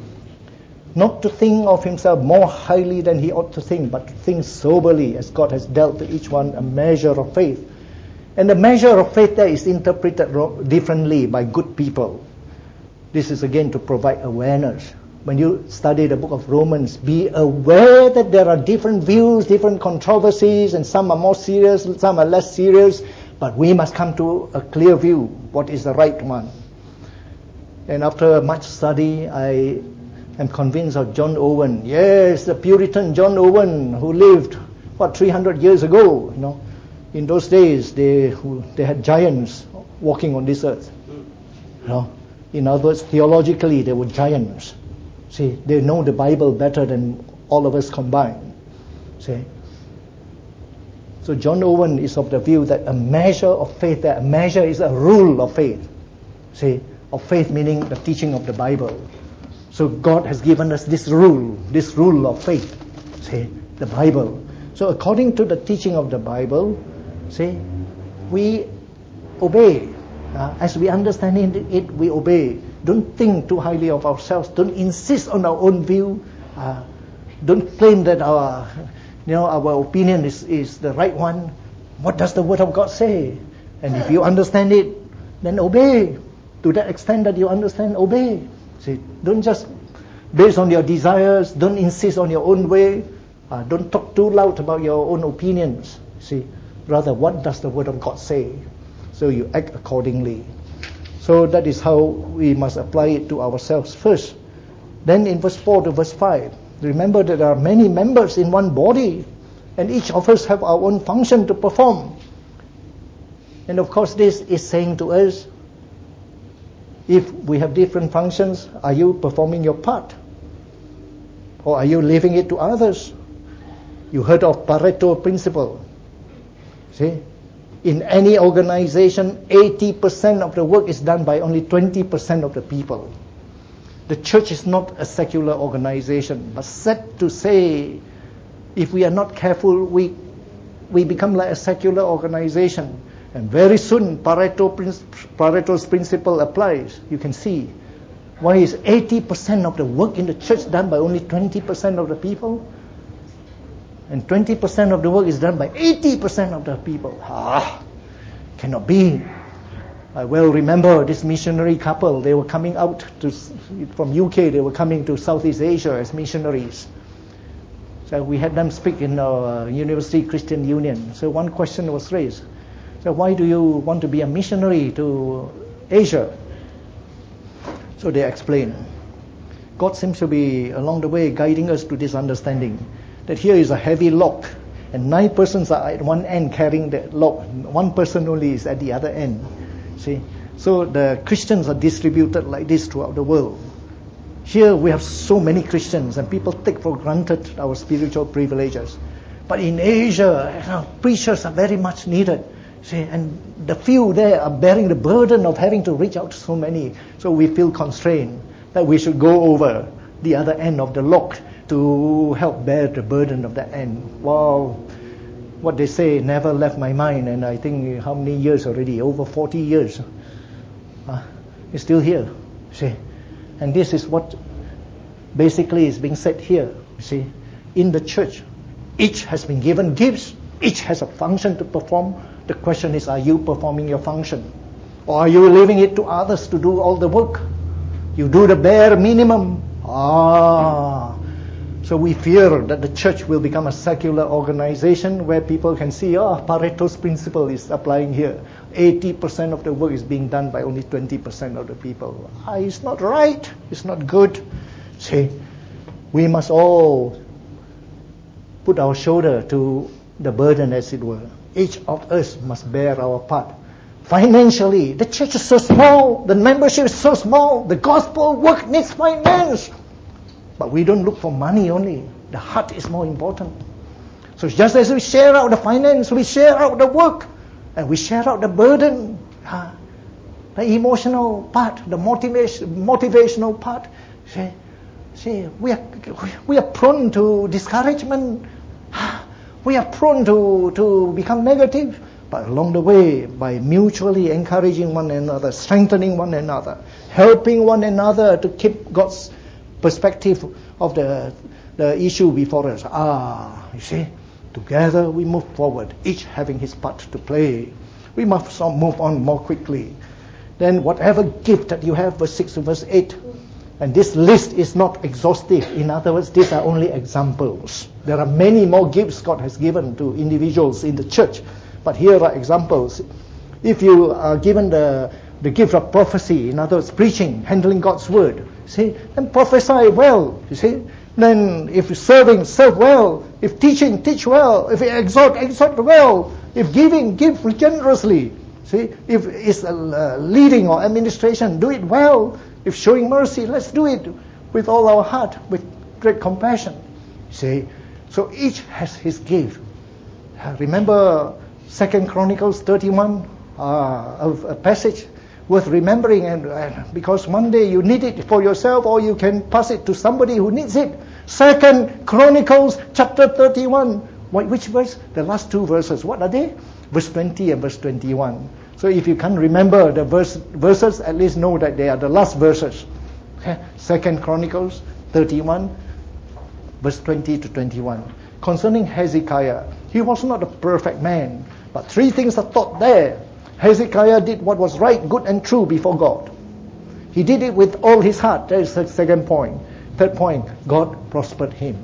Not to think of himself more highly than he ought to think, but to think soberly as God has dealt to each one a measure of faith. And the measure of faith there is interpreted differently by good people. This is again to provide awareness. When you study the book of Romans, be aware that there are different views, different controversies, and some are more serious, some are less serious, but we must come to a clear view, what is the right one. And after much study, I am convinced of John Owen. Yes, the Puritan John Owen, who lived, 300 years ago. In those days, they had giants walking on this earth. In other words, theologically, they were giants. See, they know the Bible better than all of us combined. See? So John Owen is of the view that a measure of faith, that a measure is a rule of faith. See, of faith meaning the teaching of the Bible. So God has given us this rule of faith. See, the Bible. So according to the teaching of the Bible, see, we obey. As we understand it, we obey. Don't think too highly of ourselves. Don't insist on our own view. Don't claim that our opinion is the right one. What does the Word of God say? And if you understand it, then obey. To that extent that you understand, obey. See, don't just based on your desires. Don't insist on your own way. Don't talk too loud about your own opinions. See, rather, what does the Word of God say? So you act accordingly. So that is how we must apply it to ourselves first. Then in verse 4 to verse 5, remember that there are many members in one body, and each of us have our own function to perform. And of course this is saying to us, if we have different functions, are you performing your part? Or are you leaving it to others? You heard of Pareto principle. See? In any organization, 80% of the work is done by only 20% of the people. The church is not a secular organization, but sad to say, if we are not careful, we become like a secular organization. And very soon, Pareto's principle applies. You can see. Why is 80% of the work in the church done by only 20% of the people? And 20% of the work is done by 80% of the people. Cannot be. I well remember this missionary couple. They were coming out from UK. They were coming to Southeast Asia as missionaries. So we had them speak in our University Christian Union. So one question was raised. So why do you want to be a missionary to Asia? So they explained. God seems to be along the way guiding us to this understanding that here is a heavy log, and 9 persons are at one end carrying the log. 1 person only is at the other end. See, so the Christians are distributed like this throughout the world. Here we have so many Christians, and people take for granted our spiritual privileges. But in Asia, preachers are very much needed. See, and the few there are bearing the burden of having to reach out to so many. So we feel constrained. that we should go over the other end of the lock to help bear the burden of that end. Well, what they say never left my mind, and I think how many years already? Over 40 years. It's still here, see. And this is what basically is being said here, you see. In the church, each has been given gifts, each has a function to perform. The question is, are you performing your function? Or are you leaving it to others to do all the work? You do the bare minimum. So we fear that the church will become a secular organization where people can see, Pareto's principle is applying here. 80% of the work is being done by only 20% of the people. It's not right. It's not good. See, we must all put our shoulder to the burden, as it were. Each of us must bear our part. Financially, the church is so small, the membership is so small, the gospel work needs finance. But we don't look for money only. The heart is more important. So just as we share out the finance, we share out the work, and we share out the burden, the emotional part, the motivational part. See, we are prone to discouragement. We are prone to become negative. But along the way, by mutually encouraging one another, strengthening one another, helping one another to keep God's perspective of the issue before us. You see, together we move forward, each having his part to play. We must move on more quickly. Then whatever gift that you have, verse 6 to verse 8, and this list is not exhaustive. In other words, these are only examples. There are many more gifts God has given to individuals in the church, but here are examples. If you are given the gift of prophecy, in other words, preaching, handling God's word, see, then prophesy well, you see. Then if serving, serve well. If teaching, teach well. If exhort, exhort well. If giving, give generously. See, if it's leading or administration, do it well. If showing mercy, let's do it with all our heart, with great compassion. See, so each has his gift. Remember 2 Chronicles 31, a passage worth remembering, and because one day you need it for yourself, or you can pass it to somebody who needs it. 2 Chronicles chapter 31. Which verse? The last two verses. What are they? Verse 20 and verse 21. So if you can't remember the verses, at least know that they are the last verses. 2 Chronicles 31, verse 20 to 21. Concerning Hezekiah, he was not a perfect man, but three things are taught there. Hezekiah did what was right, good and true before God. He did it with all his heart. That is the second point. Third point, God prospered him.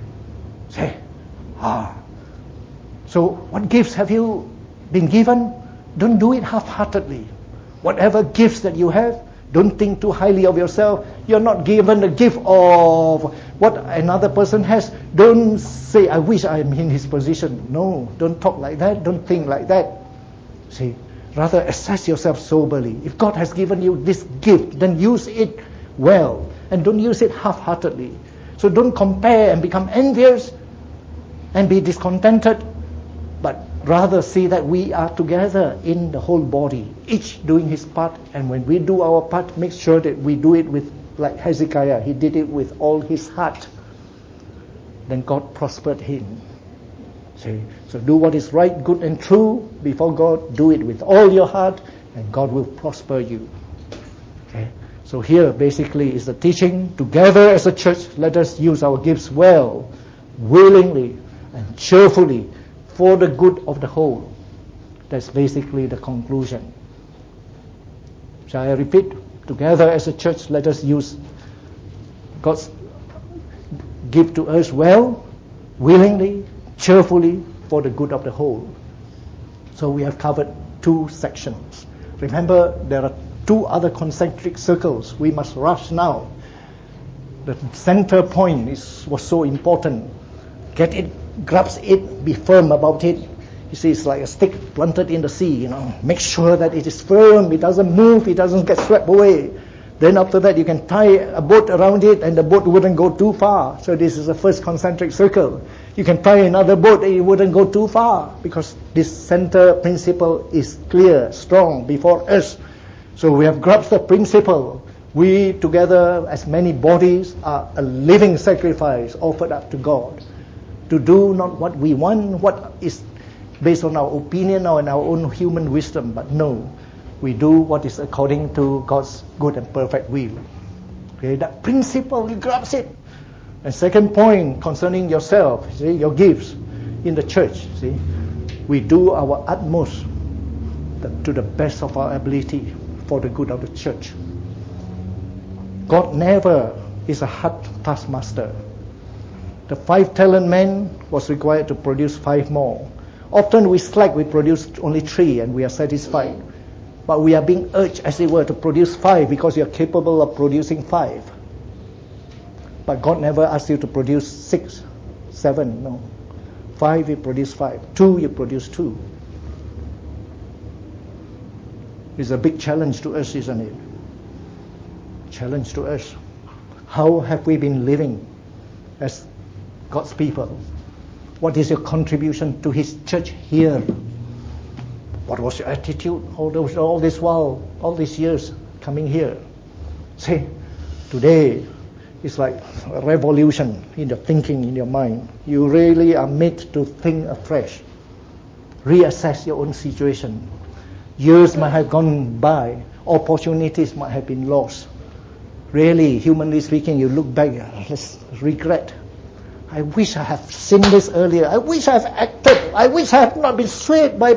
So what gifts have you been given? Don't do it half-heartedly. Whatever gifts that you have, don't think too highly of yourself. You're not given the gift of what another person has. Don't say, I wish I'm in his position. No, don't talk like that. Don't think like that. See, rather assess yourself soberly. If God has given you this gift, then use it well. And don't use it half-heartedly. So don't compare and become envious and be discontented. But rather see that we are together in the whole body, each doing his part. And when we do our part, make sure that we do it with, like Hezekiah, he did it with all his heart. Then God prospered him. See? So do what is right, good and true before God. Do it with all your heart, and God will prosper you. Okay? So here basically is the teaching. Together as a church, let us use our gifts well, willingly and cheerfully, for the good of the whole. That's basically the conclusion. Shall I repeat? Together as a church, let us use God's gift to us well, willingly, cheerfully, for the good of the whole. So we have covered two sections. Remember, there are two other concentric circles. We must rush now. The center point was so important. Get it, grasp it, be firm about it. You see, it's like a stick planted in the sea, Make sure that it is firm, it doesn't move, it doesn't get swept away. Then after that, you can tie a boat around it, and the boat wouldn't go too far. So this is the first concentric circle. You can tie another boat, and it wouldn't go too far, because this center principle is clear, strong before us. So we have grasped the principle. We together as many bodies are a living sacrifice offered up to God to do not what we want, what is based on our opinion or in our own human wisdom, but no, we do what is according to God's good and perfect will. Okay, that principle, he grabs it. And second point concerning yourself, see, your gifts in the church, see, we do our utmost to the best of our ability for the good of the church. God never is a hard taskmaster. The 5-talent man was required to produce 5 more. Often we slack, we produce only 3 and we are satisfied. But we are being urged, as it were, to produce 5 because you are capable of producing 5. But God never asks you to produce 6, 7, no. 5, you produce 5. 2, you produce 2. It's a big challenge to us, isn't it? Challenge to us. How have we been living as God's people? What is your contribution to His church here? What was your attitude all this while, all these years coming here? See, today it's like a revolution in your thinking, in your mind. You really are made to think afresh. Reassess your own situation. Years might have gone by. Opportunities might have been lost. Really, humanly speaking, you look back, let's regret. I wish I have seen this earlier. I wish I have acted. I wish I have not been swayed by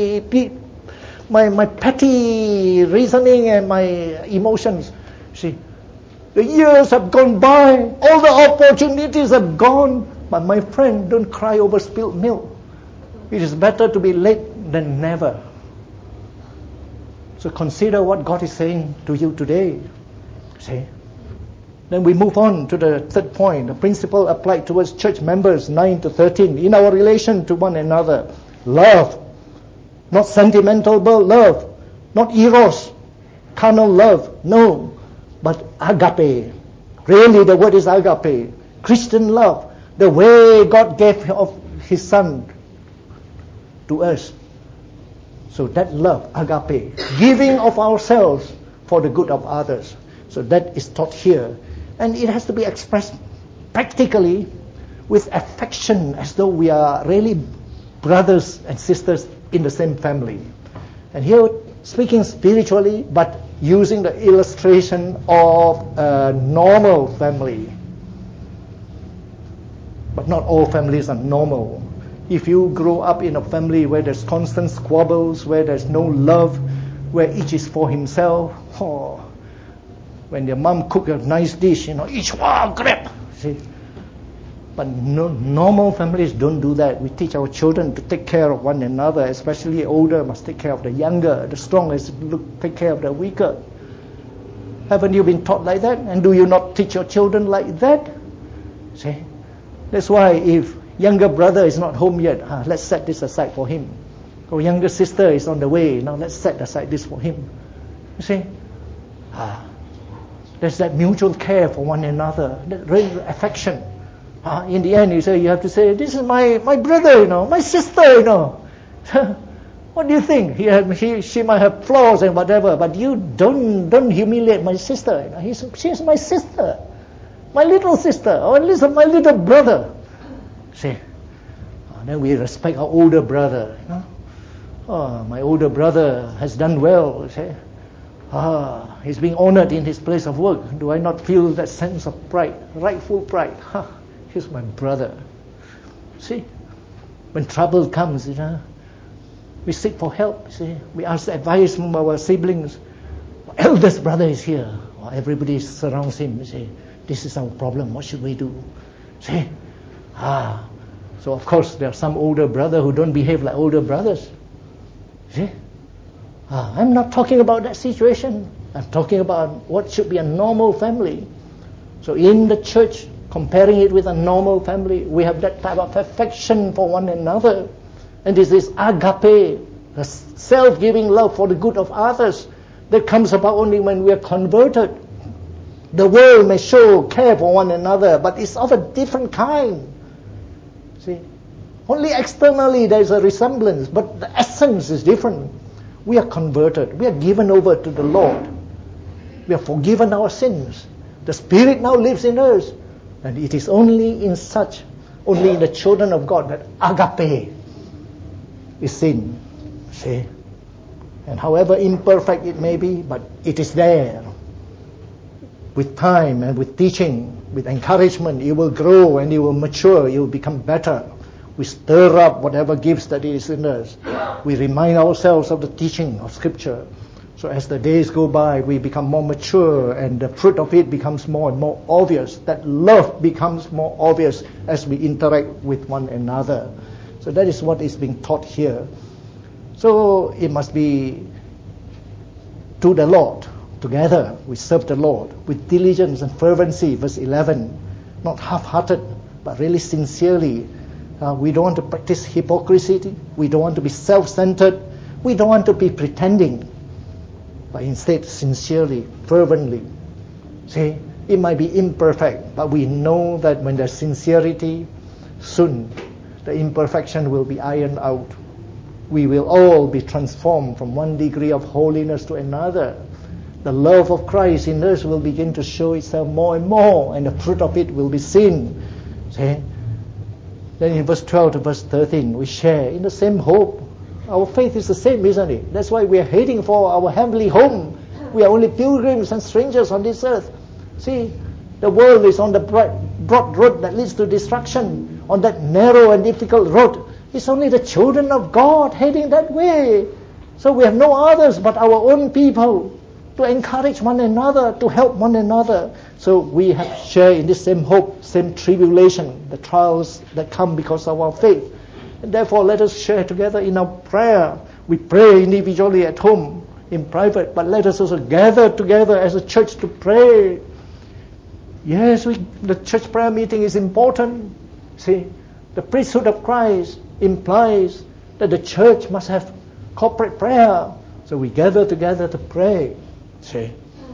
my petty reasoning and my emotions. See, the years have gone by. All the opportunities have gone. But my friend, don't cry over spilled milk. It is better to be late than never. So consider what God is saying to you today. See? Then we move on to the third point, the principle applied towards church members, 9 to 13, in our relation to one another. Love. Not sentimental love. Not eros. Carnal love. No. But agape. Really, the word is agape. Christian love. The way God gave of His Son to us. So that love, agape, giving of ourselves for the good of others. So that is taught here. And it has to be expressed practically with affection, as though we are really brothers and sisters in the same family. And here, speaking spiritually, but using the illustration of a normal family. But not all families are normal. If you grow up in a family where there's constant squabbles, where there's no love, where each is for himself, when your mom cook a nice dish, each grab. See? But normal families don't do that. We teach our children to take care of one another, especially older must take care of the younger, the strongest take care of the weaker. Haven't you been taught like that? And do you not teach your children like that? See? That's why if younger brother is not home yet, let's set this aside for him. Or younger sister is on the way, now let's set aside this for him. You see? There's that mutual care for one another, that real affection. In the end, you have to say, this is my brother, my sister, What do you think? She might have flaws and whatever, but you don't humiliate my sister. She's my sister, my little sister, or at least my little brother. See? Then we respect our older brother. My older brother has done well. See? He's being honored in his place of work. Do I not feel that sense of pride, rightful pride? He's my brother. See, when trouble comes, we seek for help. See, we ask advice from our siblings. Eldest brother is here. Everybody surrounds him. See, this is our problem. What should we do? See, so of course there are some older brother who don't behave like older brothers. See. I'm not talking about that situation. I'm talking about what should be a normal family. So in the church, comparing it with a normal family, we have that type of affection for one another. And this is agape, the self-giving love for the good of others that comes about only when we are converted. The world may show care for one another, but it's of a different kind. See? Only externally there is a resemblance, but the essence is different. We are converted. We are given over to the Lord. We have forgiven our sins. The Spirit now lives in us. And it is only in the children of God that agape is seen. See? And however imperfect it may be, but it is there. With time and with teaching, with encouragement, it will grow and it will mature, it will become better. We stir up whatever gifts that is in us. We remind ourselves of the teaching of Scripture. So as the days go by, we become more mature and the fruit of it becomes more and more obvious. That love becomes more obvious as we interact with one another. So that is what is being taught here. So it must be to the Lord. Together we serve the Lord with diligence and fervency, verse 11. Not half-hearted, but really sincerely. We don't want to practice hypocrisy. We don't want to be self-centered. We don't want to be pretending. But instead, sincerely, fervently. See, it might be imperfect, but we know that when there's sincerity, soon the imperfection will be ironed out. We will all be transformed from one degree of holiness to another. The love of Christ in us will begin to show itself more and more, and the fruit of it will be seen. See? Then in verse 12 to verse 13, we share in the same hope. Our faith is the same, isn't it? That's why we are heading for our heavenly home. We are only pilgrims and strangers on this earth. See, the world is on the broad road that leads to destruction. On that narrow and difficult road, it's only the children of God heading that way. So we have no others but our own people to encourage one another, to help one another. So we have share in this same hope, same tribulation, the trials that come because of our faith. And therefore, let us share together in our prayer. We pray individually at home, in private, but let us also gather together as a church to pray. Yes, the church prayer meeting is important. See, the priesthood of Christ implies that the church must have corporate prayer. So we gather together to pray. See.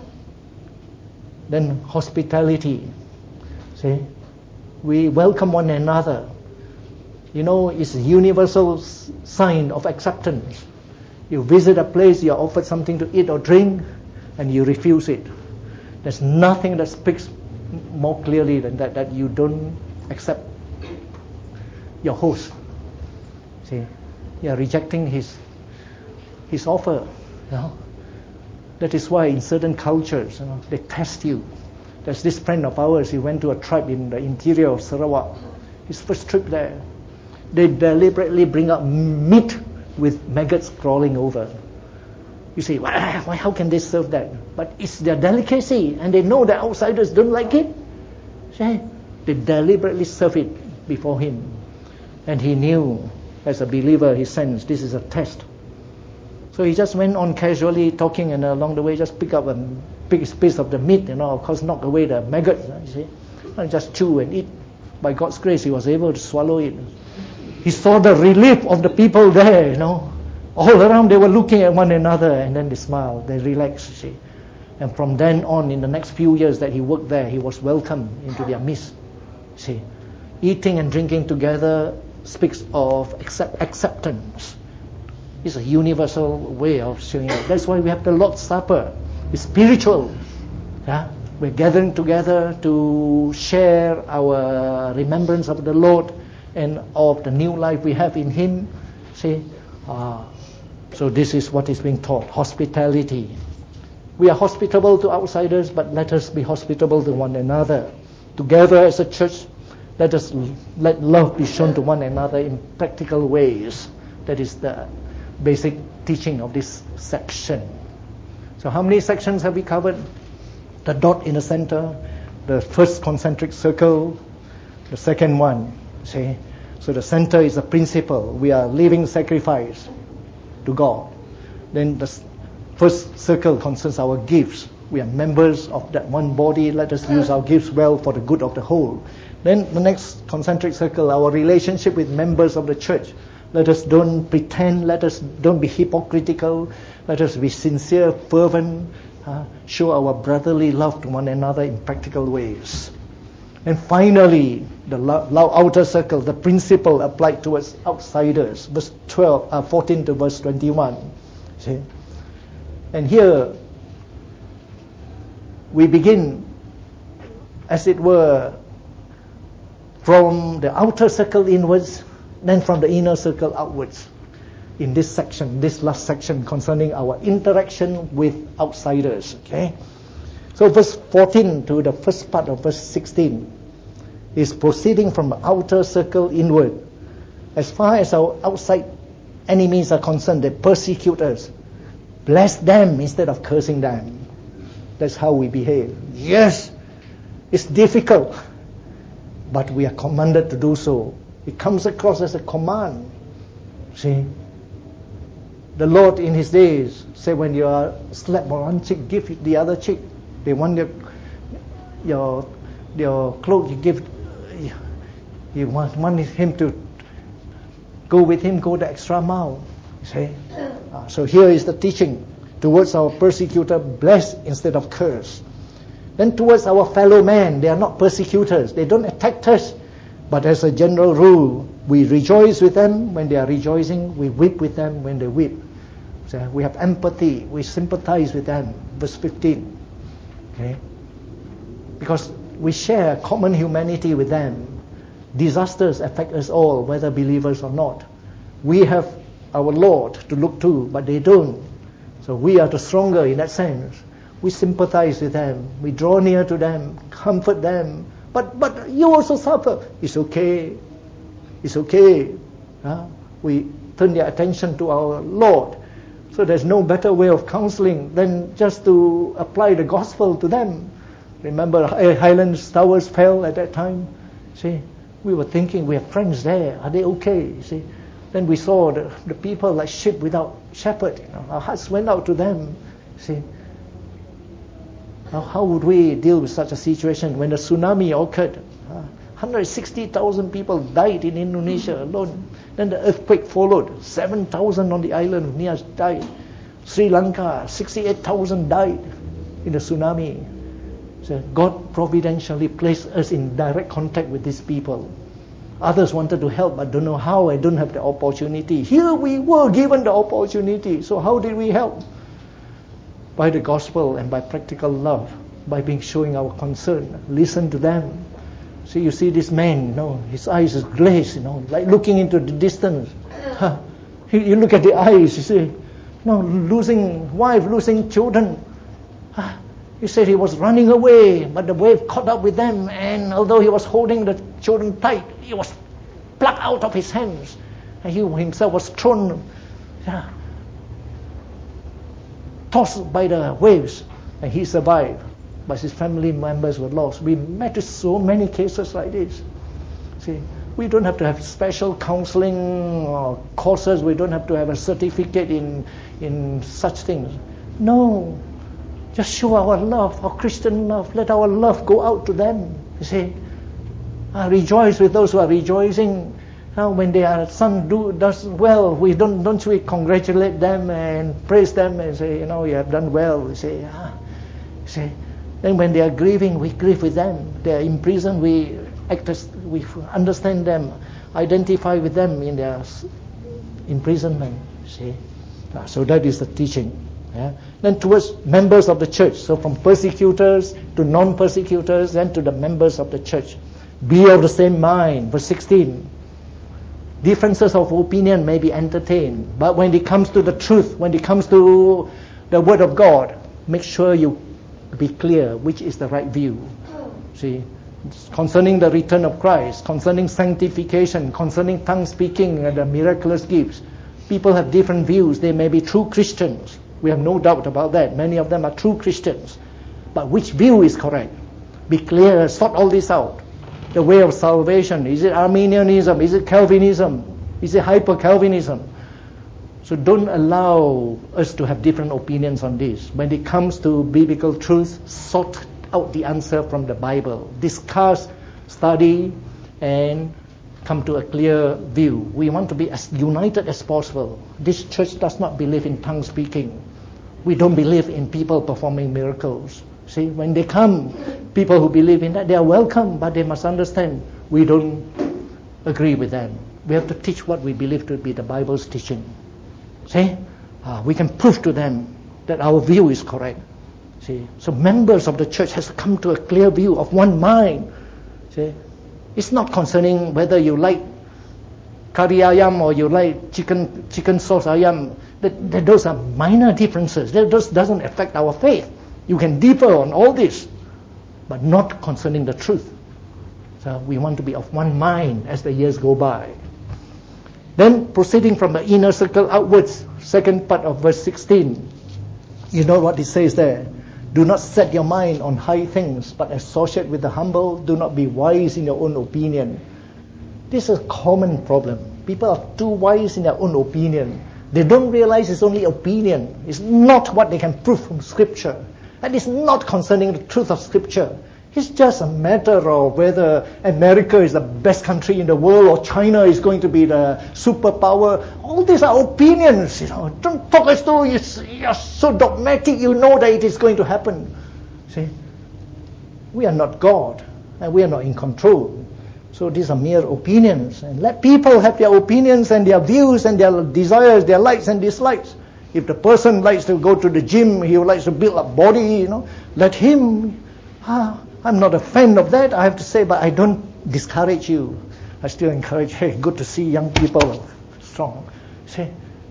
Then hospitality. See, we welcome one another. You know, it's a universal sign of acceptance. You visit a place, you are offered something to eat or drink, and you refuse it. There's nothing that speaks more clearly than that you don't accept your host. See, you are rejecting his offer. You know? That is why in certain cultures, they test you. There's this friend of ours, he went to a tribe in the interior of Sarawak. His first trip there. They deliberately bring up meat with maggots crawling over. You say, why? How can they serve that? But it's their delicacy, and they know that outsiders don't like it. See? They deliberately serve it before him. And he knew, as a believer, he sensed this is a test. So he just went on casually talking, and along the way just pick up a big piece of the meat, of course knock away the maggots, you see. And just chew and eat. By God's grace, he was able to swallow it. He saw the relief of the people there, All around they were looking at one another, and then they smiled, they relaxed, you see. And from then on, in the next few years that he worked there, he was welcomed into their midst. See, eating and drinking together speaks of acceptance. It's a universal way of showing it. That's why we have the Lord's Supper. It's spiritual. Yeah? We're gathering together to share our remembrance of the Lord and of the new life we have in Him. See, so this is what is being taught, hospitality. We are hospitable to outsiders, but let us be hospitable to one another. Together as a church, let love be shown to one another in practical ways. That is the basic teaching of this section. So how many sections have we covered? The dot in the center, the first concentric circle, the second one. See? So the center is the principle. We are living sacrifice to God. Then the first circle concerns our gifts. We are members of that one body. Let us use our gifts well for the good of the whole. Then the next concentric circle, our relationship with members of the church. Let us don't pretend. Let us don't be hypocritical. Let us be sincere, fervent. Show our brotherly love to one another in practical ways. And finally, the outer circle, the principle applied towards outsiders, verse 14 to verse 21. See? And here, we begin, as it were, from the outer circle inwards, then from the inner circle outwards. In this section, this last section concerning our interaction with outsiders. Okay, so verse 14 to the first part of verse 16 is proceeding from the outer circle inward. As far as our outside enemies are concerned, they persecute us. Bless them instead of cursing them. That's how we behave. Yes, it's difficult, but we are commanded to do so. It comes across as a command. See, the Lord in His days said, when you are slapped on one cheek, give the other cheek. They want your cloak, you give. You want Him to go with Him, go the extra mile. See? So here is the teaching. Towards our persecutor, bless instead of curse. Then towards our fellow men, they are not persecutors. They don't attack us. But as a general rule, we rejoice with them when they are rejoicing. We weep with them when they weep. So we have empathy. We sympathize with them. Verse 15. Okay? Because we share common humanity with them. Disasters affect us all, whether believers or not. We have our Lord to look to, but they don't. So we are the stronger in that sense. We sympathize with them. We draw near to them, comfort them. But you also suffer. It's okay. It's okay. We turn their attention to our Lord. So there's no better way of counseling than just to apply the gospel to them. Remember Highlands Towers fell at that time? See, we were thinking we have friends there. Are they okay? See, then we saw the people like sheep without shepherd. Our hearts went out to them. See, how would we deal with such a situation when the tsunami occurred? 160,000 people died in Indonesia alone. Then the earthquake followed. 7,000 on the island of Nias died. Sri Lanka, 68,000 died in the tsunami. So God providentially placed us in direct contact with these people. Others wanted to help but don't know how. I don't have the opportunity. Here we were given the opportunity. So how did we help? By the gospel and by practical love, by showing our concern. Listen to them. See, you see this man, his eyes is glazed, like looking into the distance. You look at the eyes, you see, losing wife, losing children. He said he was running away, but the wave caught up with them, and although he was holding the children tight, he was plucked out of his hands, and he himself was thrown, tossed by the waves, and he survived, but his family members were lost. We met with so many cases like this. See, we don't have to have special counseling or courses. We don't have to have a certificate in such things. No. Just show our love, our Christian love. Let our love go out to them. You see, rejoice with those who are rejoicing. Now, when their son does well, don't we congratulate them and praise them and say, you have done well. You see. Then when they are grieving, we grieve with them. They are in prison, we understand them, identify with them in their imprisonment. See, so that is the teaching. Then towards members of the church, so from persecutors to non-persecutors, then to the members of the church, be of the same mind. Verse 16. Differences of opinion may be entertained, but when it comes to the truth, when it comes to the Word of God, make sure you be clear which is the right view. See, concerning the return of Christ, concerning sanctification, concerning tongue speaking and the miraculous gifts, people have different views. They may be true Christians. We have no doubt about that. Many of them are true Christians. But which view is correct? Be clear, sort all this out. The way of salvation, is it Arminianism? Is it Calvinism? Is it hyper-Calvinism? So don't allow us to have different opinions on this. When it comes to biblical truth, sort out the answer from the Bible. Discuss, study, and come to a clear view. We want to be as united as possible. This church does not believe in tongue speaking. We don't believe in people performing miracles. See, when they come, people who believe in that, they are welcome, but they must understand we don't agree with them. We have to teach what we believe to be the Bible's teaching. See, we can prove to them that our view is correct. See, so members of the church has to come to a clear view of one mind. See, it's not concerning whether you like kari ayam or you like chicken sauce ayam. Those are minor differences. Those doesn't affect our faith. You can differ on all this, but not concerning the truth. So we want to be of one mind as the years go by. Then proceeding from the inner circle outwards, second part of verse 16. You know what it says there? Do not set your mind on high things, but associate with the humble. Do not be wise in your own opinion. This is a common problem. People are too wise in their own opinion. They don't realize it's only opinion. It's not what they can prove from Scripture. And it's not concerning the truth of Scripture. It's just a matter of whether America is the best country in the world or China is going to be the superpower. All these are opinions. Don't talk as though you're so dogmatic. You know that it is going to happen. See, we are not God, and we are not in control. So these are mere opinions. And let people have their opinions and their views and their desires, their likes and dislikes. If the person likes to go to the gym, he likes to build up body, let him. I'm not a fan of that, I have to say, but I don't discourage you. I still encourage, hey, good to see young people strong. Say,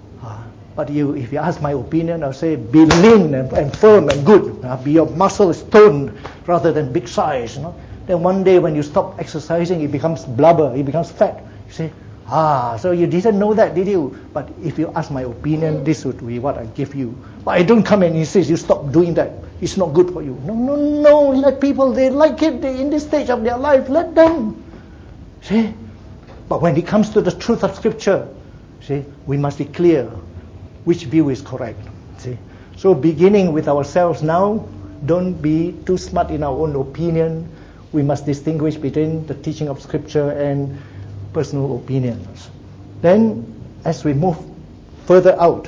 but if you ask my opinion, I'll say, be lean and firm and good. Be your muscles toned rather than big size. Then one day when you stop exercising, it becomes blubber, it becomes fat. You say, so you didn't know that, did you? But if you ask my opinion, this would be what I give you. But I don't come and insist you stop doing that. It's not good for you. No. Let people, they like it in this stage of their life. Let them. See? But when it comes to the truth of Scripture, see, we must be clear which view is correct. See? So beginning with ourselves now, don't be too smart in our own opinion. We must distinguish between the teaching of Scripture and personal opinions. Then, as we move further out,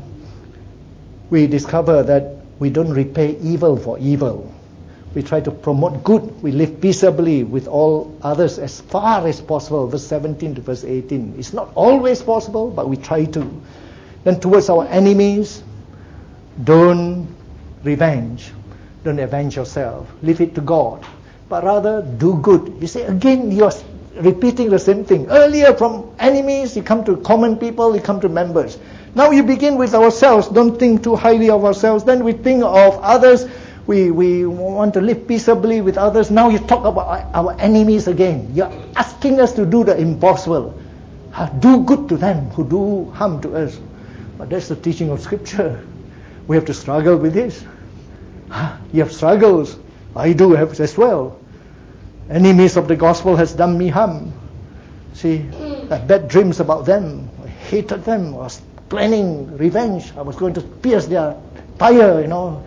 we discover that we don't repay evil for evil. We try to promote good. We live peaceably with all others as far as possible. Verse 17 to verse 18. It's not always possible, but we try to. Then towards our enemies, don't revenge. Don't avenge yourself. Leave it to God. But rather, do good. You see, again, you're repeating the same thing. Earlier, from enemies, you come to common people, you come to members. Now you begin with ourselves. Don't think too highly of ourselves. Then we think of others. We want to live peaceably with others. Now you talk about our enemies again. You're asking us to do the impossible. Do good to them who do harm to us. But that's the teaching of Scripture. We have to struggle with this. You have struggles. I do have as well. Enemies of the gospel has done me harm. See, I had bad dreams about them. I hated them. I was planning revenge. I was going to pierce their tire,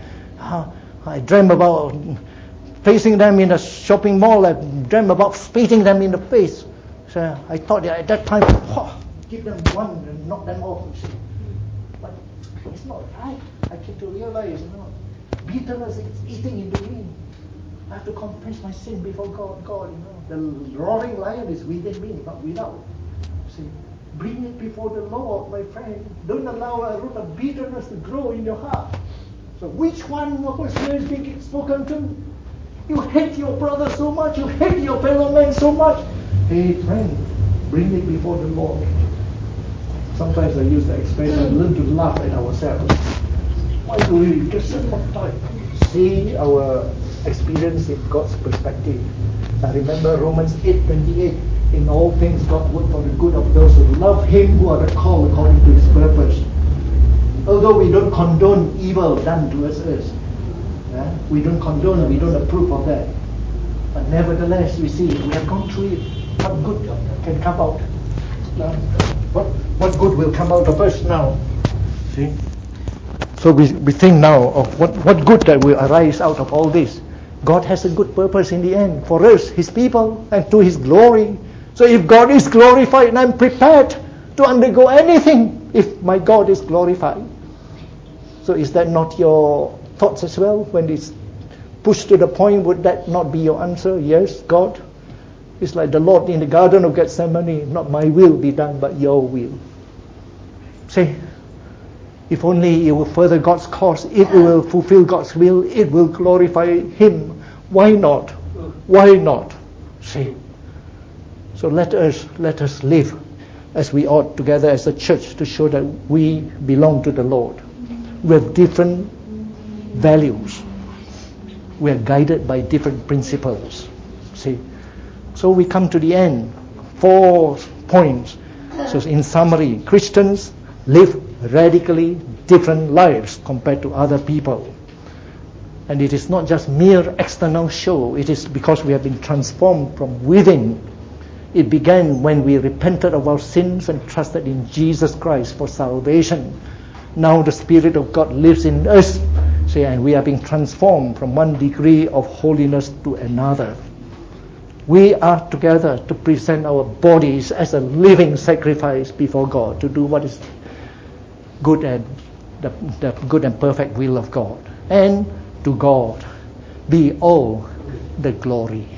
I dreamt about facing them in a shopping mall. I dreamt about spitting them in the face. So I thought that at that time, give them one and knock them off. But it's not right. I came to realize, bitterness is eating into me. I have to confess my sin before God, The roaring lion is within me, not without. See, bring it before the Lord, my friend. Don't allow a root of bitterness to grow in your heart. So which one of us here is being spoken to? You hate your brother so much, you hate your fellow man so much. Hey friend, bring it before the Lord. Sometimes I use the expression, learn to laugh at ourselves. Why do we get so uptight? See our experience in God's perspective. I remember Romans 8:28. In all things God works for the good of those who love Him, who are called according to His purpose. Although we don't condone evil done to us, we don't condone, we don't approve of that. But nevertheless, we see, we have gone through it. What good can come out? What good will come out of us now? See? So we think now of what good that will arise out of all this. God has a good purpose in the end for us, His people, and to His glory. So if God is glorified, and I'm prepared to undergo anything if my God is glorified. So is that not your thoughts as well? When it's pushed to the point, would that not be your answer? Yes, God. It's like the Lord in the Garden of Gethsemane, not my will be done, but your will. See, If only it will further God's cause, it will fulfill God's will, it will glorify Him. Why not? Why not? See? So let us live as we ought together as a church to show that we belong to the Lord. We have different values. We are guided by different principles. See? So we come to the end. 4 points. So in summary, Christians live radically different lives compared to other people. And it is not just mere external show. It is because we have been transformed from within. It began when we repented of our sins and trusted in Jesus Christ for salvation. Now the Spirit of God lives in us. See, and we are being transformed from one degree of holiness to another. We are together to present our bodies as a living sacrifice before God, to do what is good and the good and perfect will of God. And to God be all the glory.